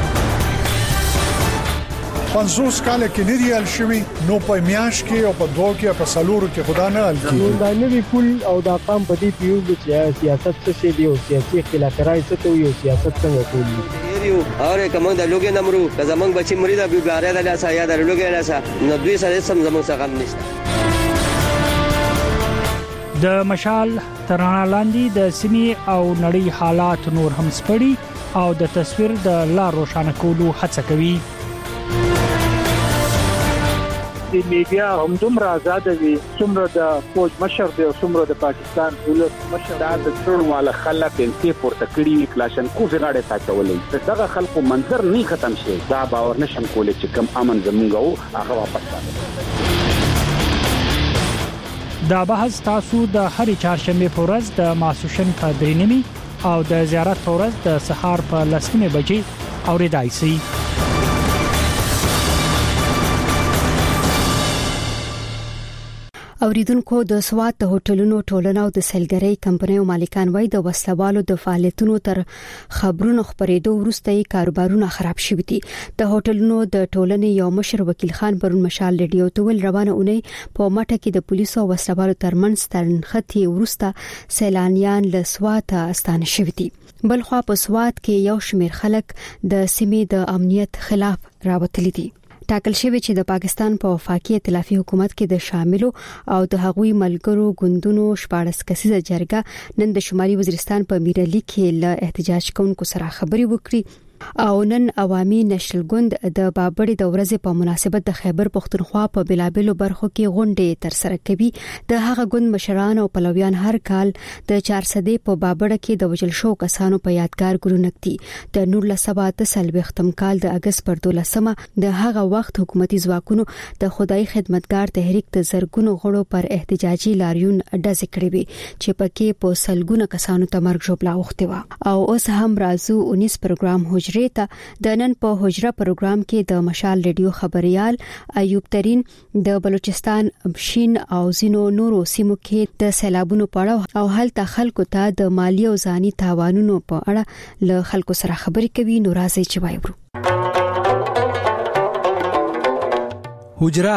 Speaker 3: پنځوس کال کې نه دی ال شوی نو په میاش کې او په دوه کې په سالورو کې خدا نه ال
Speaker 5: نو دا نوی پول او دا قام په دې پیو چې سیاست څه شي دی او سیاسي اختلافات څه ته یو سیاست څنګه کوي
Speaker 6: یو اوره کوم د لوګي نمرو که زمنګ بچی مریدا به باره د لاسه یا د لوګي لاسه نو دوی سره سم زمنګ څخه هم نشته
Speaker 7: د مشال ترانه لاندې د سیمې او نړۍ حالات نور هم سپړي او د تصویر د لار روښانه کولو هڅه کوي
Speaker 23: د میډیا هم دومره آزاد دي څومره د فوج مشر دی او څومره د پاکستان ولس مشر
Speaker 25: دا د ټول مال خلک انتی پورته کړی کلاشن کو غاړه ساتولې دغه خلکو منظر نه ختم شي دا باور نشم کولای چې کم امن زمونږ هغه واپس راځي
Speaker 7: دا بحث تاسو د هرې چهارشنبه په ورځ د ماسوشن په درې نیمه او د زیارت په ورځ د سهار په لسمه بجې اوریدای شئ
Speaker 1: اوریدونکو د سوات د هوټلونو ټولنه او د سیلګرۍ کمپنیو مالکان وایي د وسلوالو د فعالیتونو تر خبرونو خبرېدو وروسته یې کاروبارونه خراب شوي دي د هوټلونو د ټولنې یو مشر وکیل خان پرون مشال ریډیو ته ول روانه اونۍ په مټه کې د پولیسو او وسلوالو ترمنځ ترنختي وروسته سیلانیان له سوات استانه شوي دي بلخوا په سواد کې یو شمېر خلک د سیمې د امنیت خلاف راوتلي دي. ټاکل شوی چې د پاکستان په وفاقي ائتلافي حکومت کې د شاملو او د هغوی ملګرو ګوندونو شپاړس کسیزه جرګه نن د شمالي وزیرستان په میرعلي کې له احتجاج کوونکو سره خبرې وکړي او نن عوامي نېشنل ګوند د بابړې د ورځې په مناسبت د خیبر پښتونخوا په بلابلو برخو کې غونډې تر سره کوي. د هغه ګوند مشران او پلویان هر کال د چار سدې په بابړه کې د وجل شو کسانو په یادګار ګرونکتي. د نولس سوه اته ختم کال د اگست پر دولسمه د هغه وخت حکومتي ځواکونو د خدای خدمتګار تحریک د زرګونو غړو پر احتجاجي لاریون ډز کړی وي چې پکې په سلګونه کسانو ته مرګ ژوبلا وخته و. او اوس هم رازو انیس پروګرام هجرې ته د نن په هجره پروګرام کې د مشال ریډیو خبريال ایوب ترين د بلوچستان بشین او زینو نورو سیمو کې د سیلابونو په اړه او هلته خلکو ته د مالی او ځاني تاوانونو په اړه له خلکو سره خبرې کوي. نو راځي چې وایو
Speaker 2: هجره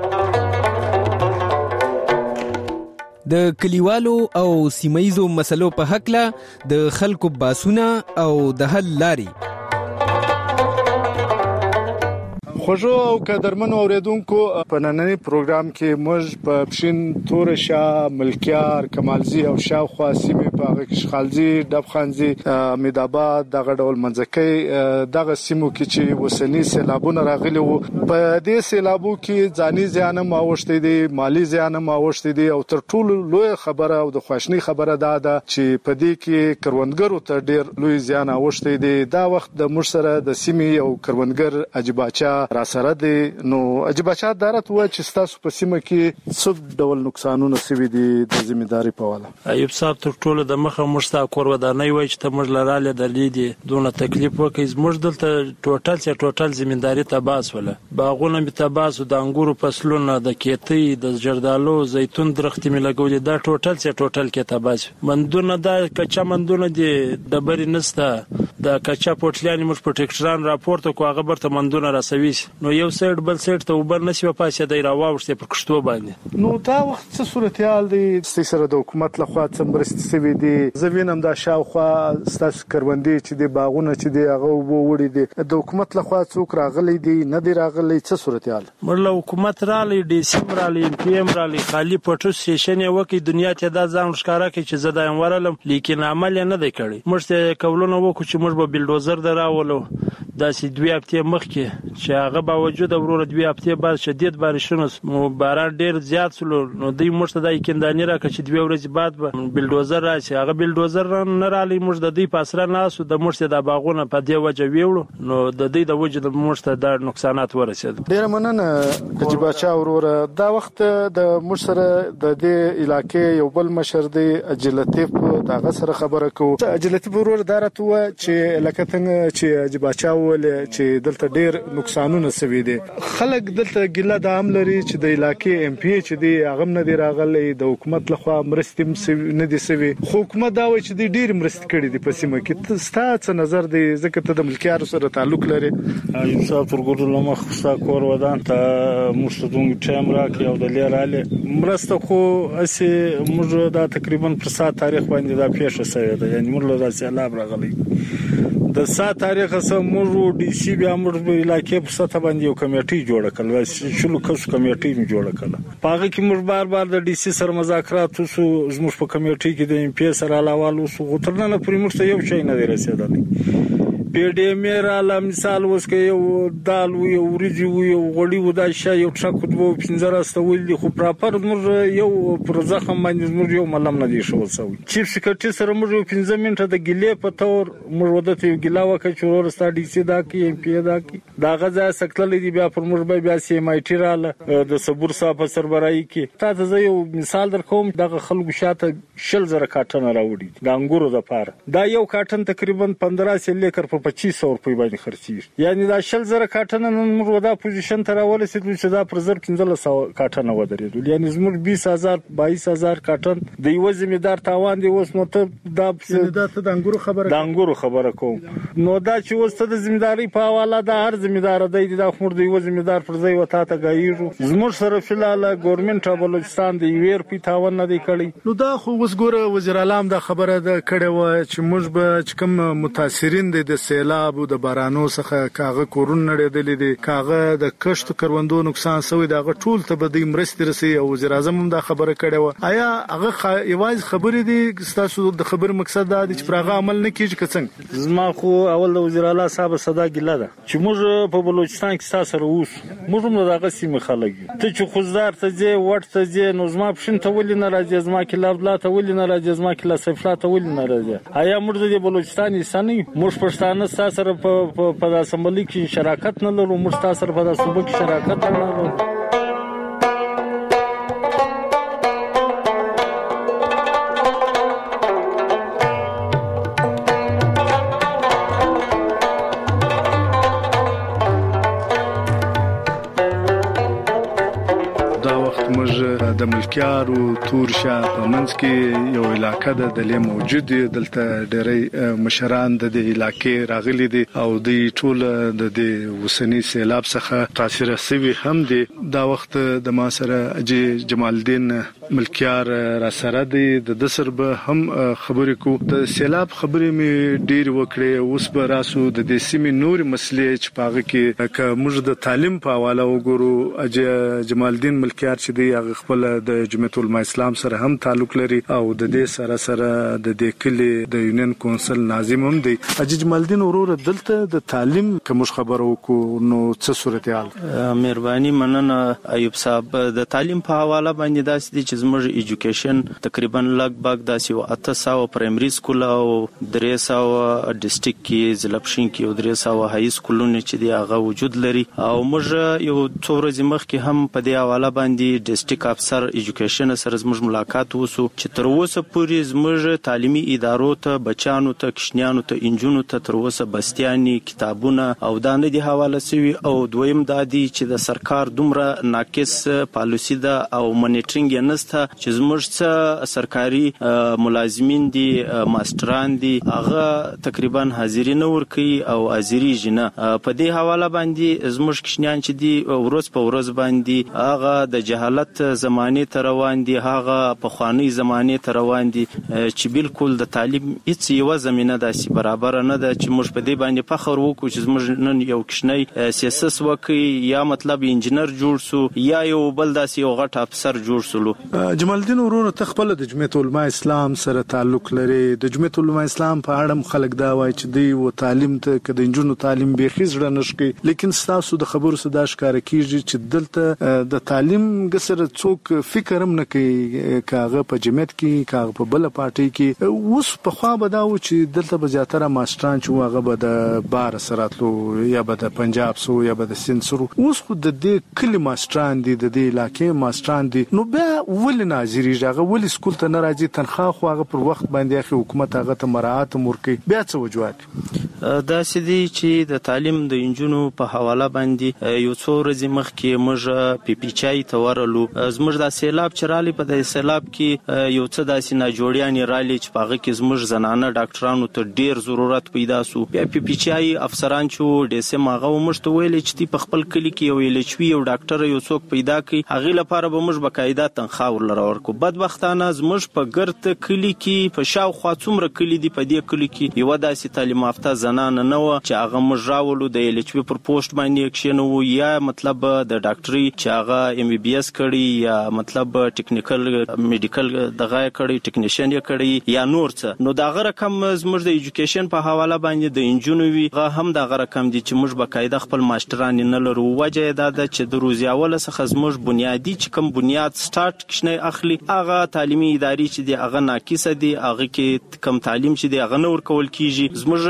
Speaker 2: د کلیوالو او سیمایزو مسلو په حق له د خلکو باسونه او د حل لاري.
Speaker 3: خوږو او قدرمنو اوریدونکو په نننی پروګرام کې موږ په بشین تورشا ملکیار کمالزی او شاوخوا سیمې په هغه کې خالزی ډبخانزی میداباد دغه ډول منځکۍ دغه سیمو کې چې وسنی سیلابونه راغلي وو په دې سیلابو کې ځاني زیان هم اوښتي دي مالی زیان هم اوښتي دي او تر ټولو لوی خبره او د خواشنی خبره ده چې په دې کې کروندګرو ته ډیر لوی زیان اوښتي دي. دا وخت د مر سره د سیمې او کروندګر اجباچا را سره دي. نو اجباچا دارت و چې تاسو په سیمه کې څه ډول نقصانونه سوي دي د ځمېداري په والا؟
Speaker 4: ایوب صاحب تر ټولو د مخه مشتا کور ودانۍ وای چې ته موږ لراله د لیدي دونه تکلیف وکړي. موږ دلته ټوټل چې ټوټل ځمېداري تباس ولا باغونه می تباس د انګورو فصلونه د کېتی د جردالو زیتون درخت می لګولې دا ټوټل چې ټوټل کې تباس مندونه دا کچا مندونه دي د بری نسته د کچا پټلیان موږ په ټیکټران راپورته کو هغه برته مندونه راسوي نو یو سایډ بل سایډ ته وبر نشي پاسه دی راوښته پر کښتو باندې.
Speaker 3: نو دا وخت څه صورتحال دی سره د حکومت لخوا څه مرستې سوي دي؟ زوینم دا شاوخوا ستاسو کروندې چې دی باغونه چې دی هغه وو وړي دي د حکومت لخوا څوک راغلي دي نه دی راغلي څه صورتحال؟
Speaker 4: مرله حکومت رالی ډي سي ام رالی ام پی ام رالی خالی پټو سټیشن وکي دنیا ته دا ځان ښکارا کوي چې زه دا ورلم لیکن عمل نه دی کړی. موږ کولونه وکړو چې موږ به بلډوزر دراولو دا سي دوی هفته مخکې چې هغه باوجود ورور دوی هفته بعد شدید بارشونه باران ډیر زیات سلو نو دوی موږ ته د کیندانی راکړي چې دوی ورځې بعد به بلډوزر راشي هغه بلډوزر نه رالي موږ د دې پاسره ناسو د موږ ته د باغونه په دې وجه ویوړو نو د دې د وجه د موږ ته د نقصانات ورسید.
Speaker 3: ډیر مننه اجباچا ورور. دا وخت د موږ سره د دې علاقې یو بل مشر دی اجلتیف دغه سره خبره کوو. اجلتیف ورور دارته و چې لکه څنګه چې اجباچا ول چې دلته ډیر نقصانونه سوي دي خلک دلته ګله د عام لري چې د علاقې ام پی چې دی هغه نه دی راغلی د حکومت لخوا مرستې نه دي سوي خو حکومت دا وایي چې دی ډیر مرستې کړي دي په سیمه کې. ستاسو نظر دی ځکه ته د ملکیار سره تعلق لري؟
Speaker 4: ایوب صاحب ورګورو لمخ ستا کور ودان ته مستدون ټیم راکړي او د لیراله مرسته خو اسی موږ دا تقریبا پر سات تاریخ باندې دا پیښه شوې ده یعنی موږ له سیلاب راغلی د سات تاریخ سره موږ ډي سي بیا موږ په علاقې په سطح باندې یو کمیټي جوړ کړل شلو کس کمیټي می جوړ کړل پاغه کې موږ بار بار د ډي سي سره مذاکرات وسو زموږ په کمیټي کې د ام پی سره علاوه وسو غوترنه پرې موږ ته یو شي نه دی رسیدلی. پی ډی ام را لا مثال وس کې یو دال یو ورجی یو غړی و دا شای یو ټرک وو پنځه راستول دي خو پراپر موږ یو پر ځخم باندې موږ یو ملم نه دی شو سوي. چیف سکرټری سره موږ پنځه منټه د ګلې په تور موږ ودته یو ګلا وکړ چې ورور ستا ډي سي دا کې ام پی دا کې دا غزا سکتل دي بیا پر موږ بیا سی ام آی ټی رااله د صبر صاحب سربراهي کې تاسو زه یو مثال درکوم دغه خلکو شاته شل زره کارټن راوړي د انګورو د پاره دا یو کارټن تقریبا پندرہ سل لیکر په پچیس سو روپۍ باندې خرڅیږي. یعنی دا شل زره کاټنه نن موږ ودا پوزیشن ته راورسېدو چې دا پر زر پنځلس سوه کاټنه ودرېدل. یعنی زموږ بیس هزار بایس هزار کاټن د یو ذمہدار تاوان دی. اوس نو ته دا
Speaker 3: دا ته د انګورو خبره
Speaker 4: د انګورو خبره کوم نو دا چې اوس ته د ذمہداري په حواله دا هر ذمہدار دی دا خور دی یو ذمہدار پر ځای وتا ته غایږي. زموږ سره فلال ګورنمنت بلوچستان د یو روپۍ تاوان نه دی کړی.
Speaker 3: نو دا خو اوس ګوره وزیر اعلی دا خبره ده کړې و چې موږ به کوم متاثرین دي د سیلاب او د بارانو څخه کاغه کورون نړیدلې دي کاغه د کښت کروندو نقصان شوی دا غټول ته به د مرستې رسي او وزیر اعظم هم دا خبره کړې و. آیا هغه یوازې خبرې دي ستاسو د خبر مقصد دا دی چې پرغه عمل نه کیږي که څنګه؟
Speaker 4: زما خو اول د وزیر اعلی صاحب صدا ګیله ده چې موږ په بلوچستان کې تاسو سره اوس موږ هم دغه سیمه خلک ته چې خوزدار ته ځې وټ ته ځې نو زما پښین ته ولې نه راځي زما کې لابلا ته ولې نه راځي زما کې لاسفلا ته ولې نه راځي. آیا موږ د بلوچستان انسان یو موږ پښتانه تاسو سره په په اسمبلی کې شراکت نه لرو موږ تاسو سره په صوبه کې شراکت نه لرو.
Speaker 3: د ملکیار او تورشا په منځ کې یو علاقې د دلې موجود دي دلته ډېری مشران د دې علاقې راغلي دي او د ټول د دې وسنی سیلاب څخه تاثیر سوي هم دي. دا وخت د ما سره اجي جمال الدین ملکیار را سره دي د دسر به هم خبرې کو. د سیلاب خبرې می ډېر وکړې اوس به راسو د دې سیمې نور مسلې چې پاغه کې ک موږ د تعلیم په حواله وګورو. اجي جمال الدین ملکیار چې دی هغه خپل د جمعیت العلماء اسلام سره هم تعلق لري او د دې سره سره د دې کلی د یونین کونسل ناظم هم دی. اجي جمال الدین ورور دلته د تعلیم کوم خبرو کو نو څه صورتحال؟
Speaker 8: مهرباني مننه ایوب صاحب. د تعلیم په حواله باندې داسې دي چې زموږ ایجوکیشن تقریبا لګ بګ داسې اته سوه پرایمري سکول او درې سوه ډیسټریکټ کې زلپشین کې او درې سوه هاي سکولونه چې دی هغه وجود لري او موږ یو څو ورځې مخکې هم په دې حواله باندې ډیسټریکټ افسر ایجوکیشن سره زموږ ملاقات وسو چې تر اوسه پورې زموږ تعلیمي ادارو ته بچانو ته کشنیانو ته انجونو ته تر اوسه بستیاني کتابونه او دا نه دي حواله سوي او دویم دا دي چې د سرکار دومره ناقص پالیسی ده او مانیټرینګ یې نشته چې زموږ څه سرکاري ملازمین دي ماستران دي هغه تقریبا حاضری نه ورکوي او حاضری جنه په دې حواله باندې زموږ کشنیان چې دي ورځ په ورځ باندې هغه د جهالت زمانه ته روان دي هغه په خواني زمانه ته روان دي چې بالکل د تعلیم هیڅ یو زمينه داسي برابر نه ده چې موږ په دې باندې فخر وکړو چې موږ نن یو کښنی سیاست وکي یا مطلب انجنیر جوړ سو یا یو بل داسي یو غټ افسر جوړ سلو.
Speaker 3: جمال الدین ورور ته خپل د جمعیت العلماء اسلام سره تعلق لري. د جمعیت العلماء اسلام په اړه خلک دا وایي چې دی و تعلیم ته کده انجونو تعلیم به خزړه نشکی لیکن تاسو د خبرو صدا ښکار کیږي چې دلته د تعلیم سره څوک فکر هم نه کوي کاغه په جمعیت کې کاغه په بل پارټي کې. اوس په خوا بداو چې دلته به زیاتره ماستران چې هغه به د بار سراتلو یا به د پنجاب سو یا به د سند سرو اوس خو د دې کلی ماستران دي د دې علاقې ماستران دي نو بیا ولې ناظری هغه ولې سکول ته نه راځي تنخواه خو هغه پر وخت باندې اخی حکومت هغه ته مراعات مورکي بیا څه وجوهات؟
Speaker 8: دا سدي چې د تعلیم د انجونو په حواله باندې یو څو ورځې مخکې موږ پی پی چای ته ورلو. زموږ د سیلاب چرالي په د سیلاب کې یو څه داسې نه جوړیانې رالي چې پاغه کې زموږ زنانه ډاکټرانو ته ډیر ضرورت پیدا سو. بیا پی پی چای افسران چې د سم هغه مشته ویل چې په خپل کلی کې یو لچوي یو ډاکټر یو څوک پیدا کړي هغه لپاره به موږ بقاعده تنخواه ورلره ورکو. بدبختانه زموږ په ګرت کلی کې په شاوخوا څومره کلی دی په دې کلی کې یو داسې تعلیم یافته زنانه نه و چې هغه موږ راولو د لچوي پر پوسټ باندې کښینو یا مطلب د ډاکټري چې هغه ایم بی بی اس کړي یا مطلب ټیکنیکل میډیکل دغه کړي ټیکنیشن یې کړي یا نور څه. نو دا غره کم زموږ د ایجوکیشن په حواله باندې د انجونو وی هغه هم دا غره کم دي چې موږ بقاعده خپل ماستران نه لرو. وجه دا ده چې د روزي اول څخه زموږ بنیادی چې کوم بنیاد سٹارټ کښنه اخلي هغه تعلیمي ادارې چې دی هغه ناقصه دي هغه کې کم تعلیم چې دی هغه نور کول کیږي. زموږ په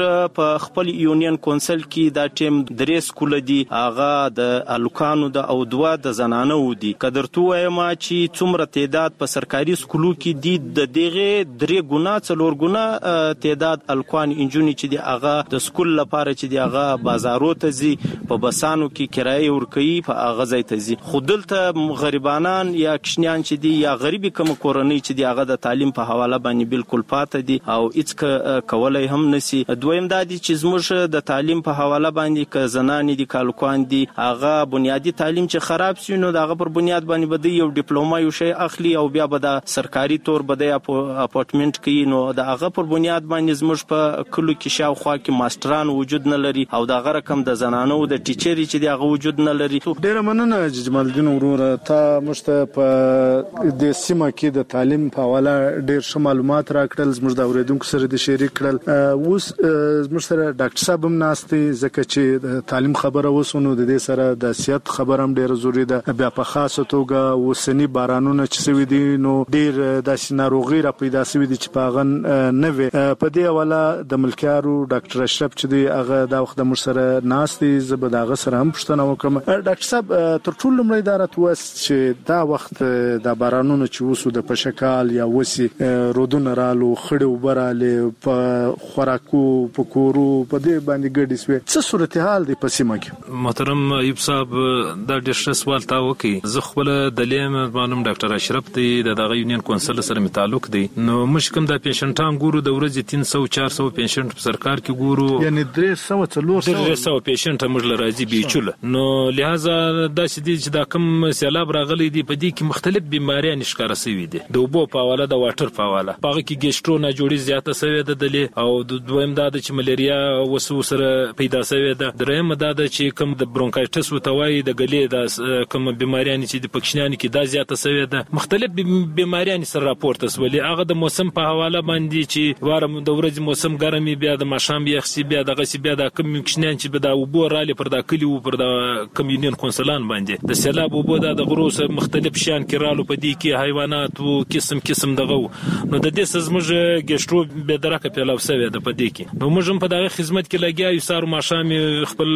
Speaker 8: په خپل یونین کونسل کې دا ټیم درې سکول دي هغه د الکانو د او دوا د زنانه ودی کدرته وایم چې څومره تعداد په سرکاري سکولو کې دي د دغه درې ګنا څلور ګنا تعداد الکان انجونی چې دی هغه د سکول لپاره چې دی هغه بازارو ته زی په بسانو کې کرایه ورکوي په هغه ځای ته زی خودلته غریبانان یا کشنیان چې دی یا غریبي کوم کورنۍ چې دی هغه د تعلیم په حواله باندې بالکل پاتې دي او هیڅ کولای هم نسی دویم دا دي چې زموږ د تعلیم په حواله باندې ک زنانې دي کالکوان دي هغه بنیادی تعلیم چې خراب شي نو دغه پر بنیاد باندې بده یو ډیپلوما یو شی اخلي او بیا به د سرکاري تور بده اپارټمنټ کې نو دغه پر بنیاد باندې زموږ په کلو کې شاوخوا کې ماستران وجود نه لري او دغه رقم د زنانو د ټیچري چې دغه وجود نه لري.
Speaker 3: ډیر مننه جمال الدین وروره ته مشته په د سیمه کې د تعلیم په حواله ډیر ښه معلومات راکړل زموږ د اوریدونکو سره د شریک کړل. اوس زموږ سره ډاکټر صاحب هم ناشته ځکه چې تعلیم خبره وسونو د دې سره د صحت خبره هم ډیر ضروری ده بیا په خاصه توګه وسنی بارانونه چې سوي دي نو ډیر د ناروغي را پیدا سوي دي چې پاغن نه وي په دې حواله د ملکیارو ډاکټر اشرف چې دی هغه دا وخت د مر سره ناشته زبر داغه سره هم پښتنه وکم. ډاکټر صاحب تر ټولو لمړی دارت وس چې دا وخت د بارانونو چې وسو د پشکال یا وسی رودونه رالو خړې وبراله په خوراکو په کورو په دې باندې ګډې سوي څه صورتحال دی په سیمه کې؟
Speaker 9: محترم ایوب صاحب دا ډېر ښه سوال تا وکي زه خپل د لیم معلوم ډاکټر اشرف دی د دغه یونین کونسل سره می تعلق دی نو مشکم د پیشنټان ګورو د ورځې تین سوه چار سوه پیشنټ په سرکار کې ګورو
Speaker 3: یعنی درې سوه څلور سوه
Speaker 9: درې سوه پیشنټ موږ راځي بیچول نو لہذا دا چې دي چې دا کوم سیلاب راغلي دي په دې کې مختلف بیماریان ښکاره شوي دي د اوبو په حواله د واټر په حواله په هغه کې ګیسټرو نه جوړي زیاته شوې ده دلې او د دویم دا چې ملیریا وسو سره پیدا شوې ده دریم دا چې کوم د برونکایټس وتوای د غلې د کوم بیماریان چې د پکشنان کې دا زیاته شوې ده مختلف بیماریان سره راپورته سولې هغه د موسم په حواله باندې چې وارم د ورځې موسم ګرمي بیا د ماشام بیا خسي بیا دغه سی بیا د کوم پکشنان چې به د اوبو رالي پر د کلی او پر د کمیونین کونسلان باندې د سیلاب اوبو د غروس مختلف شان کې رالو په دې کې حیوانات او قسم قسم دغه نو د دې سزمږ ګشترو به درکه پیلاو سوي د په دې کې نو موږ په دغه خدمت کې لګیا یو سار ماشام خپل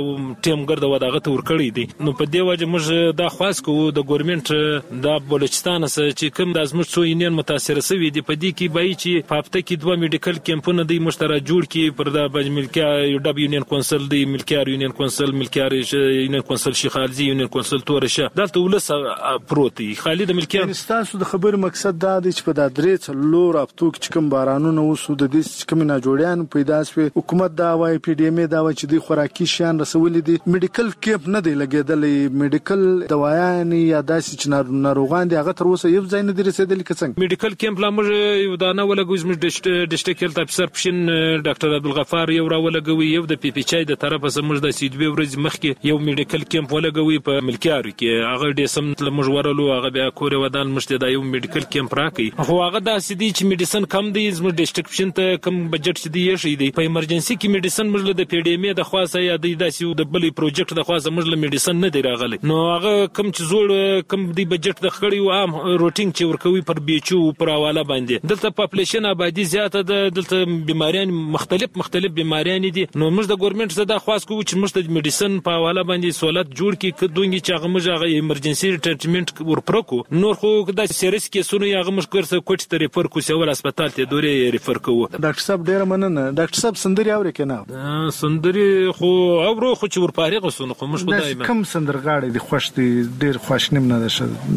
Speaker 9: ټیم ګرځو دغه تور کړی دي نو په دې وجه موږ دا خاص کو د ګورنمنت د بلوچستان سره چې کوم د ازمت سو یونین متاثر سوي دي په دې کې بای چې په هفته کې دوه میډیکل کیمپونه دی مشترک جوړ کی پر د بج ملکیا ډب یونین کونسل دی ملکیار یونین کونسل ملکیار یونین کونسل شیخالزی یونین کونسل تورشه دلته ولس پروتي خالد ملکیار
Speaker 3: تاسو د خبر مقصد دا دی چې په د درې څلور هفتو کې کوم بارانونه وسو د دې کوم نه جوړیان پیدا شوي حکومت دا وايي پی ډی ام دا وايي چې د خوراکي شیان رسول دي میډیکل کیمپ نه دی لګیدل میډیکل دوايان یا داسې چې ناروغان دي هغه تر اوسه یو ځای نه دي رسیدل کڅنګ
Speaker 9: میډیکل کیمپ لا موږ یو دانه ولګوز موږ ډیسټریکټ هیلث افسر پشن ډاکټر عبدالغفار یو را ولګوي یو د پی پی چای د طرفه زموږ د سیدوی ورځ مخکې یو میډیکل کیمپ ولګوي په ملکیارو کې هغه ډېر سم موږ ورلو هغه بیا کورې ودان مشته دا یو میډیکل کیمپ راکې خو هغه د سیدي چې میډیسن کم دی زموږ ډیسټریکټ پشن ته کم بجټ چې دی شي دی په ایمرجنسي کې میډیسن موږ د پی ډی ام د خاصه یا د داسې د بلې پروجیکټ د خاصه موږ له میډیسن نه دی راغلی نو هغه کم چې زوړ کم دی بجټ د خړی او عام روټینګ چې ورکوي پر بیچو پر حواله باندې دلته پاپولیشن آبادی زیاته ده دلته بیماریان مختلف مختلف بیماریان دي نو موږ د ګورنمنت زده خاص کوو چې موږ د میډیسن په حواله باندې سہولت جوړ کی کډونګي چې هغه موږ هغه ایمرجنسي ټریټمنټ ورپرکو نور خو د سیریس کې سونه هغه موږ کورسه کوټ ته ریفر کو سیول هسپتال ته دوره ریفر کوو.
Speaker 3: ډاکټر صاحب ډیر مننه. ډاکټر صاحب سندري اوري کنه؟
Speaker 9: سندري خو اورو خو چې ورپارغه سونه خو موږ خدای ما
Speaker 3: کم سندرغاړي د خوش دي ډیر خوش نیم نه ده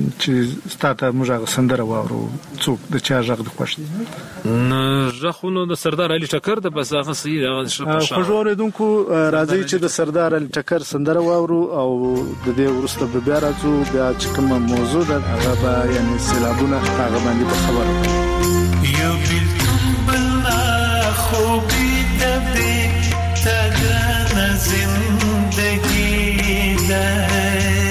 Speaker 3: چې ستاته موږ هغه سندره واورو څوک د چا ژغ د خوش دي
Speaker 9: نه ژغونو د سردار علي ټکر د بس هغه سي هغه
Speaker 3: خو جوړیدونکو راځي چې د سردار علي ټکر سندره واورو او د دې ورسته بیا راځو بیا چې کومه موضوع ده هغه به یعنی سیلابونه هغه باندې خبره
Speaker 11: یو بیلتون بلا خوبی دبی تگن زندگی ده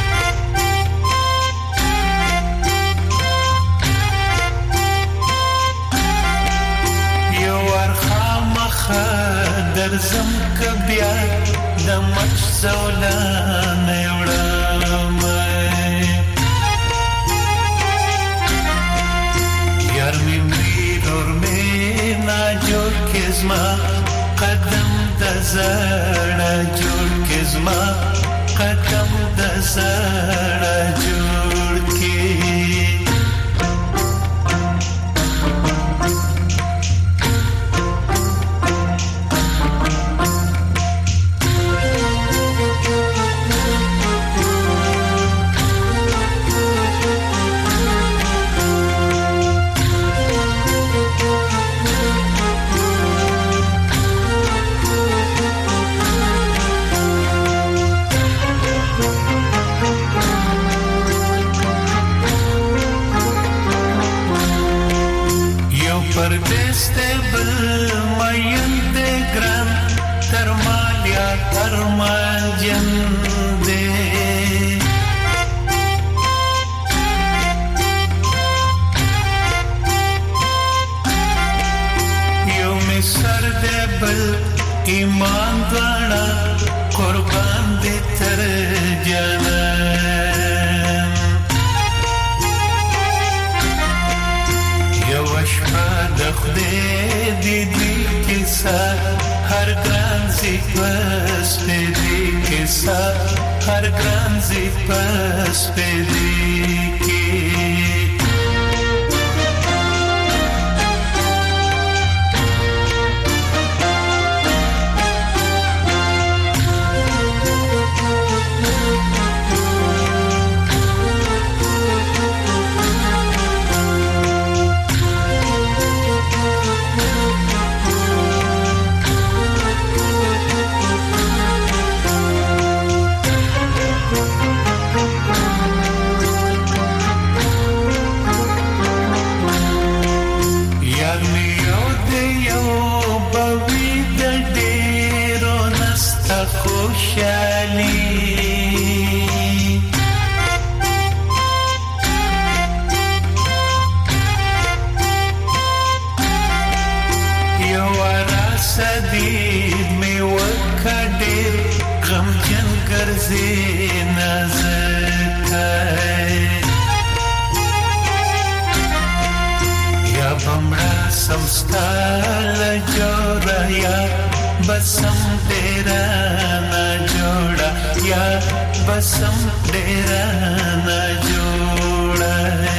Speaker 11: یو ورخامخ درزم کبیا دمچ زولان وړم یار می میرور می نا جوړ کزما قدم د زړه جوړ کې زما قدم د زړه جوړ کې پردسته بل مین دے گران ترمالیا ترمال جن دے یو می سر دے بل ایمان دوانا قربان دے تر جانا دخدے دیدی کے ساتھ ہر گران سی پس پہ دی کے ساتھ ہر گران سی پس پہ دی کے बसम तेरा ना जोड़ा या बसम तेरा ना जोड़ा है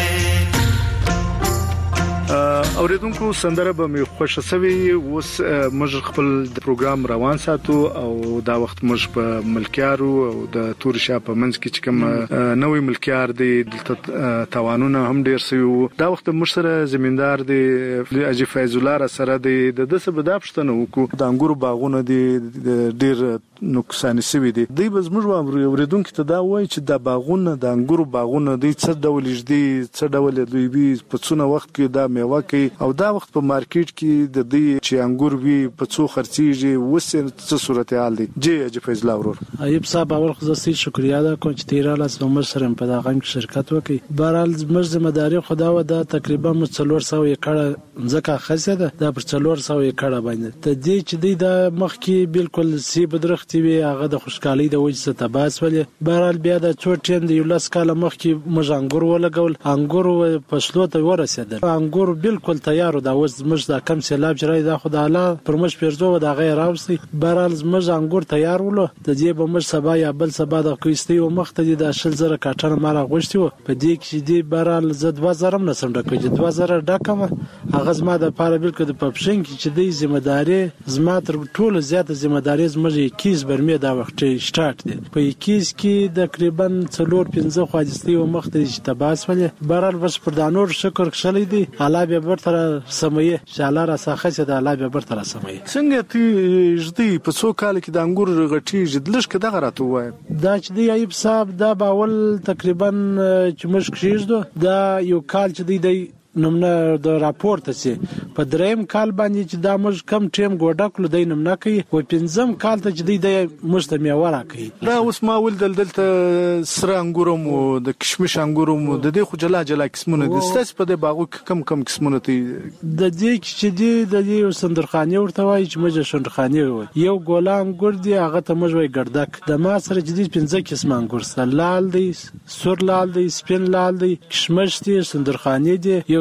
Speaker 3: اوریدونکو سندره به می خوښ شوي اوس موږ خپل پروګرام روان ساتو او دا وخت موږ په ملکیارو او د تورشا په منځ کې چې کوم نوې ملکیار دی دلته توانونه هم ډیر سوي دا وخت موږ سره زمیندار دی اجي فیض الله سره دی د دسه بدابشتنه وکړو د انګورو باغونه دی ډیر نقصان سوي دي دی بز موږ اوریدونکو ته دا وایي چې د باغونه د انګورو باغونه دی څه ډول دي څه ډول دوی به په څونه وخت کې دا میوه کوي او دا وخت په مارکیټ کې د دې چې انګور وی په څو خرڅيږي وسه څه صورتحال دي جی اجي فیض الله ورور
Speaker 12: ایب صاحب اول خو زه شکریا ده کوم چې تیراله سمر سره په دغه شرکت وکي بهرال مرز مداري خدا و دا تقریبا څلور سوه ایکړ ځکه خاصه ده دا پر څلور سوه ایکړ باندې ته دې چې دی د مخ کې بالکل سی بدرختي وي هغه د خوشحالي د وجه ته تباس ولې بهرال بیا د چوټین د یو لاس کاله مخ کې مژ انګور ولګول انګور پښلو ته ورسېدل انګور بالکل تیار دا اوس زموږ د کم سیلاب جرای دا خدای پر مش پیرزو د غیر راوسی بهرال زموږ انګور تیار ولو د دې به مش سبا یا بل سبا د کويستي او مخ ته د شل زره کاټن مال غوښتي و په دې کې دی بهرال زد دوه زره نه سم ډکې دوه زره ډکم هغه زما د پاره بالکل د پپشن کې چې د ذمہداري زما تر ټولو زیاته ذمہداري زموږ کیس برمه دا وخت سٹارټ دی په کیس کې تقریبا څلور پنځه خواجستي او مخ ته تباس ولې بهرال بس پر دانور شکر کښلې دی الله به برتر سميه شاله را ساخه چې د الله به برتر سميه
Speaker 3: څنګه تی جدي په څو کال کې د انګور غټي جدلش کې دغه راته وای
Speaker 12: دا چې دی ایب صاحب دا باول تقریبا چې مشک شیږدو دا یو کال چې دی دی نمونه د راپورته سي په دریم کال باندې چې دا موږ کم ټیم ګوډه کړو د نمونه کوي او پنځم کال ته چې دی د مستمع ورا کوي
Speaker 3: دا اوس ما ول دلته سره انګورم او د کشمش انګورم د دې خو جلا جلا قسمونه دي ستاسو په دې باغو کم کم قسمونه دي
Speaker 12: د دې چې دی د دې سندرخانه ورته وایي چې موږ سندرخانه یو ګولان ګور دی هغه ته موږ وای ګردک د ما سره چې دی پنځه قسم انګور سره لال دی سور لال دی سپین لال دی کشمش دی سندرخانه دی یو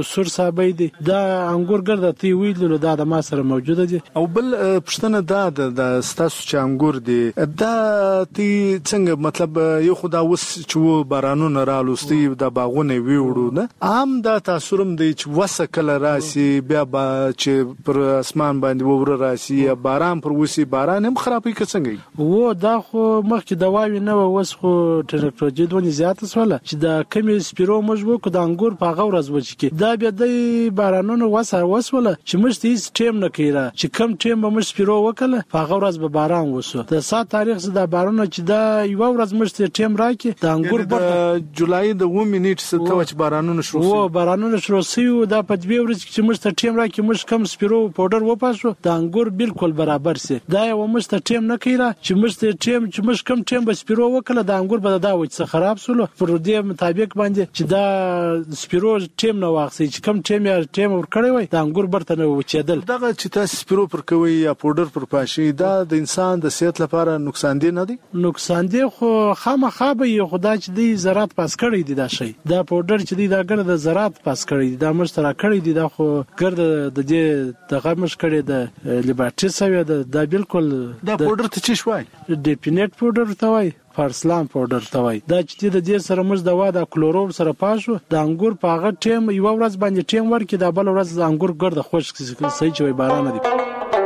Speaker 12: سور صابې دي دا انګور ګرده تی ویلو دا د ما سره موجوده دي.
Speaker 3: او بل پښتنه دا د ستاسو چې انګور دي دا تی څنګه مطلب یو خدا وس چې بارانونه رالوستي د باغونه ویوړو نه عام دا تاثرم دی چې وسه کله راسي بیا با چې پر اسمان باندې وره راسي باران پر وسی باران هم خرابې کڅنګي
Speaker 12: وو دا خو مخکې دواوی نه وس خو ټکنالوژي دونه زیاته سواله چې دا کمی سپیرو مجبور کو د انګور په غوړز وچ کی دا بیا د بارانونو وسه وسوله چې مشت هیڅ ټیم نه کیره چې کم ټیم به مش سپیرو وکله په غوړز به باران وسو د سات تاریخ څخه د بارانونو چې دا یو ورځ مشت ټیم راکې د انګور
Speaker 3: د جولای د و منټ څخه چې بارانونو شروع
Speaker 12: وو بارانونو شروع شي دا په دوه ورځې چې مشت ټیم راکې مش کم سپیرو پاوډر وپاسو د انګور بالکل برابر سي دا یو مشت ټیم نه کیره چې مشت ټیم چې مش کم ټیم به سپیرو وکله د انګور به دا وڅ خراب سولو پر دې مطابق باندې چې دا سپیرو ټیم نه واخسي چې کم ټیم یا ټیم ور کړی وي د انګور برته نه وچېدل
Speaker 3: دغه چې تاسو سپیرو پر کوي یا پاوډر پر پاشي دا د انسان د صحت لپاره نقصان دی نه دی
Speaker 12: نقصان دی خو خامخا به یو خدای چې دی زراعت پاس کړی دی دا شی دا پاوډر چې دی دا ګر د زراعت پاس کړی دی دا مشترا کړی دی دا خو ګر د دې د غمش کړی د لیبارټي سوی دا بالکل
Speaker 3: دا پاوډر ته چی شوای
Speaker 12: ډیپینټ پاوډر ته وای فارسلان پاوډر ته وای دا چې د دې سره مز دوا د کلورور سره پاشو د انګور په هغه ټیم یو ورځ باندې ټیم ورکې دا بل ورځ د انګور ګرد خوش صحیح چوي باران دی.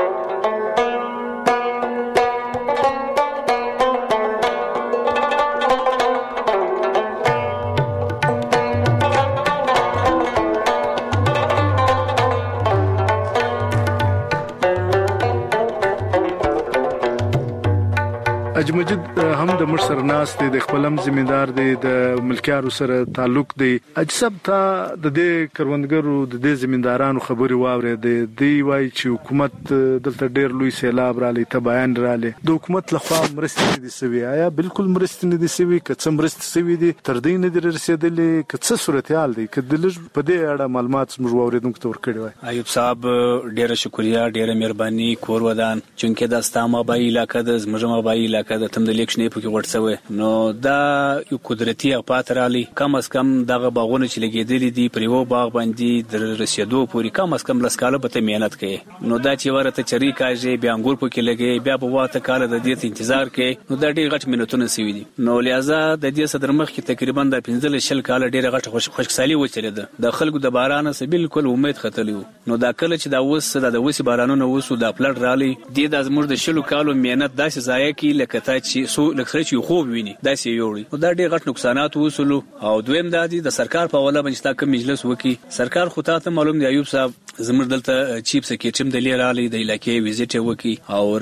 Speaker 3: اجمجد هم د مر سره ناس دی د خپلم ذمہدار دی د ملکیارو سره تعلق دی اجسب تا د دې کروندګرو د دې ذمہدارانو خبري واوري دی دی وای چې حکومت دلته ډېر لوی سیلاب را لې تباین را لې د حکومت لخوا مرستې دي سوي آیا بالکل مرستې دي سوي کڅ مرستې سوي دي تر دې نه دي رسیدلې کڅ صورتحال دی کله لږ په دې اړه معلومات موږ واوریدونکو ته ورکړي وای.
Speaker 13: ایوب صاحب ډېر شکریا ډېر مهرباني کور ودان چونکه د استامه بای علاقې د زمجمه بای علاقې د تم د لیکشنې په کې ورڅوي نو دا یو قدرتي افات رالی کم از کم دغه باغونه چې لګېدلې دي پر یو باغ باندې د رسیدو پورې کم از کم لسکاله به ته مهنت کوي نو دا چې ورته چری کاږي بیا انګور په کې لګي بیا په واته کال د دې انتظار کوي نو دا ډېر غټ منټونه سوي دي نو لہذا د دې صدر مخ کې تقریبا د پنځه شل کال ډېر غټ خوش خوشحالي وچره ده د خلکو د باران سره بالکل امید ختلیو نو دا کله چې دا وس د وسی بارانونو وسو د پلټ رالی د د ازمر د شلو کالو مهنت داسې ضایع کی لکه تا چې سو لکه چې خو ویني دا سي یوړي او دا ډېر غټ نقصانات وصولو او دویم دا دي د سرکار په ولا باندې تا کوم مجلس وکي سرکار خو ته معلوم دی ایوب صاحب زمر دلته چیپ سکیټم د لیرالي د علاقې ویزټ وکي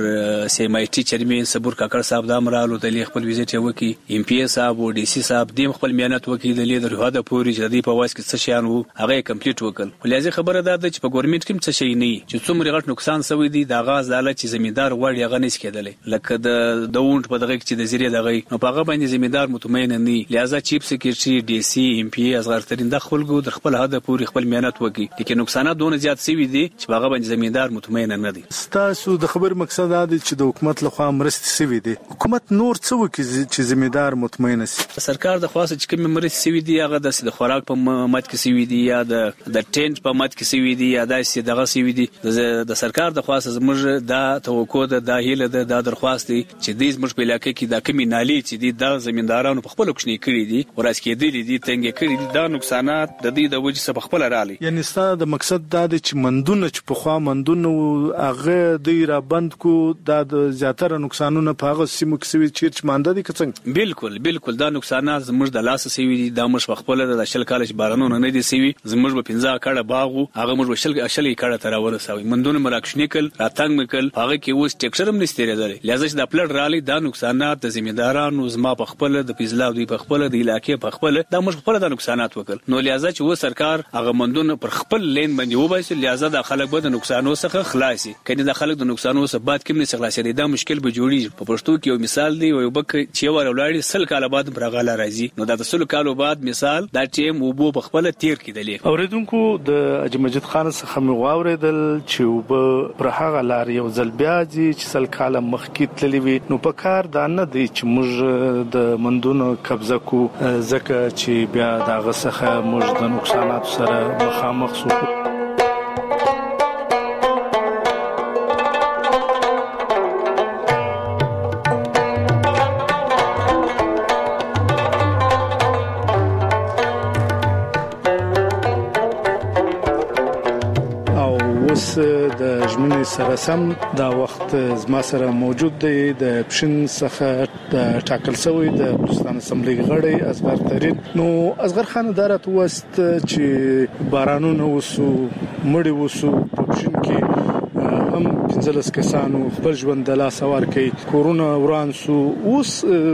Speaker 13: او سیم آی ټي چیرمن صبر کاکړ صاحب دا مرالو د لیک خپل ویزټ وکي ایم پی اس صاحب او ډي سي صاحب دیم خپل مهنت وکي د لیدر هدا پوری جدي په واس کې څه شان وو هغه کمپلیټ وکړ ولې خبره ده چې په ګورنمنت کې څه شي نه چې څومره غټ نقصان سوی دی دا غاز لاله چې زمیندار وړي هغه نس کېدل لکه د دونټ په دغه چې د زیری دغه نو په هغه باندې زمیندار مطمئن نه لہذا چیپ سکیورټي ډي سي ایم پی اصغر ترين د خپلګو د خپل هدا پوری خپل مهنت وکي لیکن نقصانات دونه زیات سوي دي چې هغه باندې زمیندار مطمئن نه دي.
Speaker 3: تاسو د خبر مقصد دا دی چې د حکومت لخوا مرستې سوي دي حکومت نور څه وکي چې زمیندار مطمئن شي
Speaker 13: سرکار د خاصه چې کوم مرستې سوي دي هغه د خوراک په مات کې سوي دي یا د د ټینټ په مات کې سوي دي یا د سي دغه سوي دي د سرکار د خاصه زموږ د توقع د هیله د درخواست دي چې د زموږ په علاقې کې د کمی نالي چې دي د زمیندارانو په خپل کوشنی کړی دي ورس کې دي دي څنګه کړی دي دا نقصانات د دې د وجې څخه خپل رالی
Speaker 3: یعنی ستاسو د مقصد دا دی چې مندونه چې په خوا مندونه هغه د را بند کو د زیاتره نقصانونه په هغه سیمو کې سوي چې مانده دي څنګه
Speaker 13: بالکل بالکل دا نقصانات زموږ د لاس سوي دي د مش خپل د شل کالج بارانونه نه دي سوي زموږ په پنځه کړه باغو هغه موږ شل شل کړه تر ورسوي مندونه مراکشنیکل راتنګ مکل هغه کې اوس ټیکچرم نستری دري لہذا چې د پلټ رالی دا نقصانات د زمیندارانو زما په خپل د فیضلا دوی په خپل د علاقې په خپل دا موږ خپل د نقصانات وکړ نو لہذا چې و سرکار هغه مندونه پر خپل لین باندې وباسي لہذا د خلک به د نقصانو څخه خلاصي کله د خلک د نقصانو څخه بعد کوم نه خلاصي دا مشکل به جوړي په پښتو کې یو مثال دی یو بک چې ور ولاړی سل کال بعد برغاله راځي نو دا د سل کال بعد مثال دا ټیم وبو په خپل تیر کېدلې
Speaker 3: اوریدونکو د اجمجد خان څخه مې واوریدل چې وب پر هغه لار یو ځل بیا چې سل کال مخکې تللی وي نو په کار دا نه دی چې موږ د مندونو قبضه کو ځکه چې بیا دا غسخه موږ د نقصانات سره مخامخ شو د ژمنې سره سم دا وخت زما سره موجود دی د پښین څخه د ټاکل شوی د بلوچستان اسمبلی غړی اصغر ترين نو اصغر خان دارت وست چې بارانونه وسو مړی وسو په پښین کې هم پنځلس کسانو خپل ژوند د لاس ور کوي کورونا وران سو اوس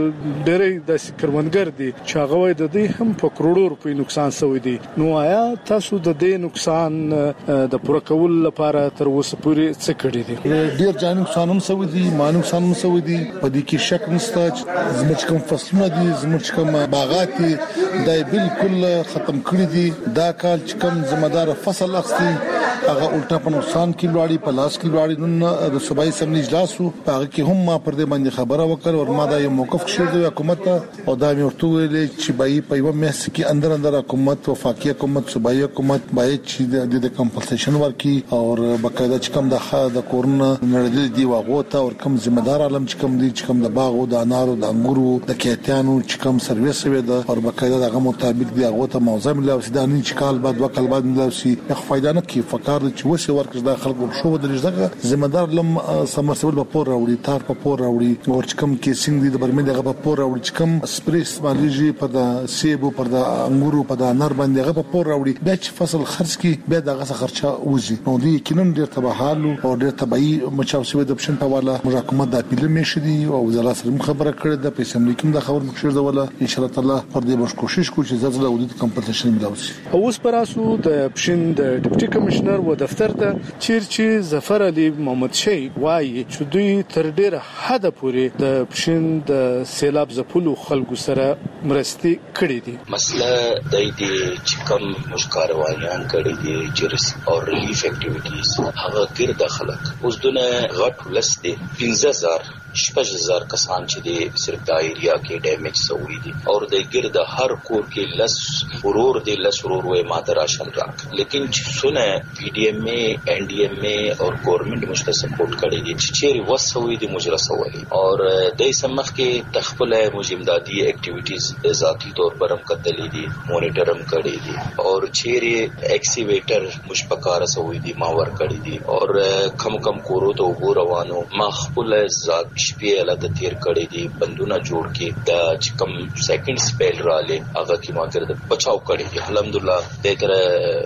Speaker 3: ډېرې د کروندګر دي چې هغه وای د دې هم په کروڑو روپۍ نقصان شوی دی نو آیا تاسو د دې نقصان د پوره کول لپاره تر اوسه پورې څه کړی دي
Speaker 15: ډېر ځان نقصان هم شوی دی مانو نقصان هم شوی دی په دې کې شک نشته چې زموږ کوم فصلونه دي زموږ کوم باغات دي دا بالکل ختم کړی دي دا کال چې کوم ځمدار فصل اخستي هغه الټا په نقصان کې لوړی په لاس کې لوړی نن د صوبایي سمنی اجلاس هغه کې هم ما پر دې باندې خبره وکړ او ما دا یو موقف کړی دی حکومت او دا مې ورته ویل چې بای په یو مېس کې اندر اندر حکومت وفاقي حکومت صوبایي حکومت باید چې د کمپنسیشن ورکي او بقاعده چې کوم د د کورونا نړۍ دی واغوته او کوم ذمہ دار عالم چې کوم دي چې کوم د باغ او د انارو د انګورو د کیتانو چې کوم سرویس وي د او بقاعده دغه مطابق دی هغه ته موضوع ملوي د نن چې کال بعد وکړ بعد ملوي په فائدہ نه کې فکر چې وسه ورکړ د خلکو شو د لږه ذمہ دار لم سمرسول په پور راوړي تار په پور راوړي او چې کوم کې سنگ دي د برمه دغه په پور راوړي چې کوم سپری استعمالي په د سیب او په د انګورو په د انار باندې هغه په پور راوړي د چې فصل خرڅ کی به دغه خرچه وځي نو دي کینن ډیر تباهال او ډیر تبعي مچاو سوي د پښن په والا حکومت د اپیل مې شدي او وزارت سره خبره کړې د پیسې ملیکم د خبر مخشر د ولا ان شاء الله تعالی پر دې باندې کوشش کوو چې زړه ودی کمپنسیشن ملوي
Speaker 3: اوس پراسو د پښین د ډیپټي کمشنر و دفتر ته چیرچی ظفر علي محمد شي وایي چې دوی تر ډیره حد پورې د پښین د سیلاب زپلو خلکو سره مرستي کړې دي
Speaker 16: مسله د دې چې کوم مشکاروانیان کړي دي چې او ریلیف اکټیویټیز هغه ګرد خلک اوس دونه غټ لسته پنځه هزار شپږ هزار کسان چې دي صرف د ایریا کې ډیمیج شوی دي او د ګرد هر کور کې لس ورور دي لس ورور وې ماده راشن راک لیکن چې سونه پی ډی ایم ای این ډی ایم ای او ګورنمنت مشته سپورټ کړي دي چې چیرې وسوي دي مجرسولي او د سمخ کې تخپل مجمدادي اکټیویټیز ذاتی طور پر هم کتلې دي مونیټر هم کړي دي او چیرې ایکسیویټر مشپکار سوي دي ما ور کړي دي او کم کم کورو ته وګور روانو ما خپل ذات شپې لاته تیر کړي دي بندونه جوړ کې د چې کوم سیکنډ سپیل رااله هغه کې ما کړ د بچاو کړي دي الحمدلله د تر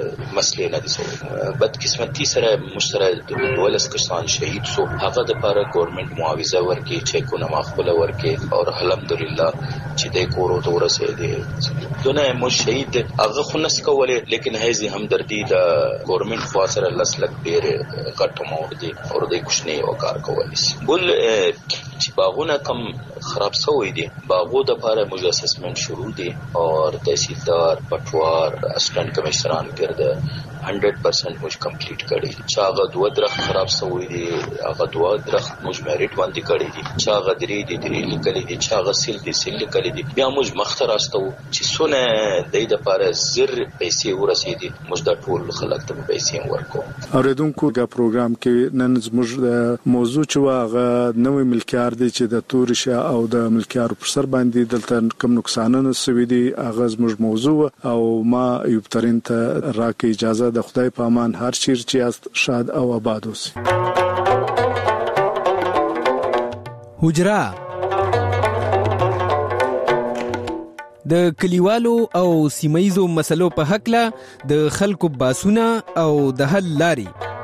Speaker 16: مسلې نه دي سو بد قسمتي سره مشتره د ولس کسان شهید سو هغه د لپاره ګورنمنت معاوضه ورکړي چې کو نه مخبل ورکړي او الحمدلله چې د کورو ته ورسېدي دونه مو شهید هغه خنس کوله لیکن هیڅ همدردی د ګورنمنت خوا سره لسلک ډیر کټ مور دي او د کوشنی او کار کولی بل چې باغونه کم خراب شوی دي باغو د لپاره موږ اسسمنت شروع دي او تحصیلدار پټوار اسسټنټ کمشنران ګرځي one hundred percent موږ کمپلیټ کړی چې هغه دوه درخت خراب شوی دي هغه دوه درخت موږ میریټ باندې کړی دي چې هغه درې دي درې لیکلي دي چې هغه سیل دي سیل لیکلي دي بیا موږ مخته راستو چې سونه د دې لپاره زر پیسې ورسېدي موږ د ټول خلک ته پیسې ورکو
Speaker 3: اوریدونکو دا پروګرام کې نن زموږ موضوع چې هغه نوې ملکیار دي چې د تورشه او د ملکیار پر سر باندې دلته کوم نقصانونه سوي دي هغه زموږ موضوع او ما ایوب ترين ته راکې اجازه د خدای په امان هر چیر چې است شاد او آباد اوسئ.
Speaker 2: حجره د کلیوالو او سیمایزو مسلو په حق له د خلکو باسونه او د حل لاري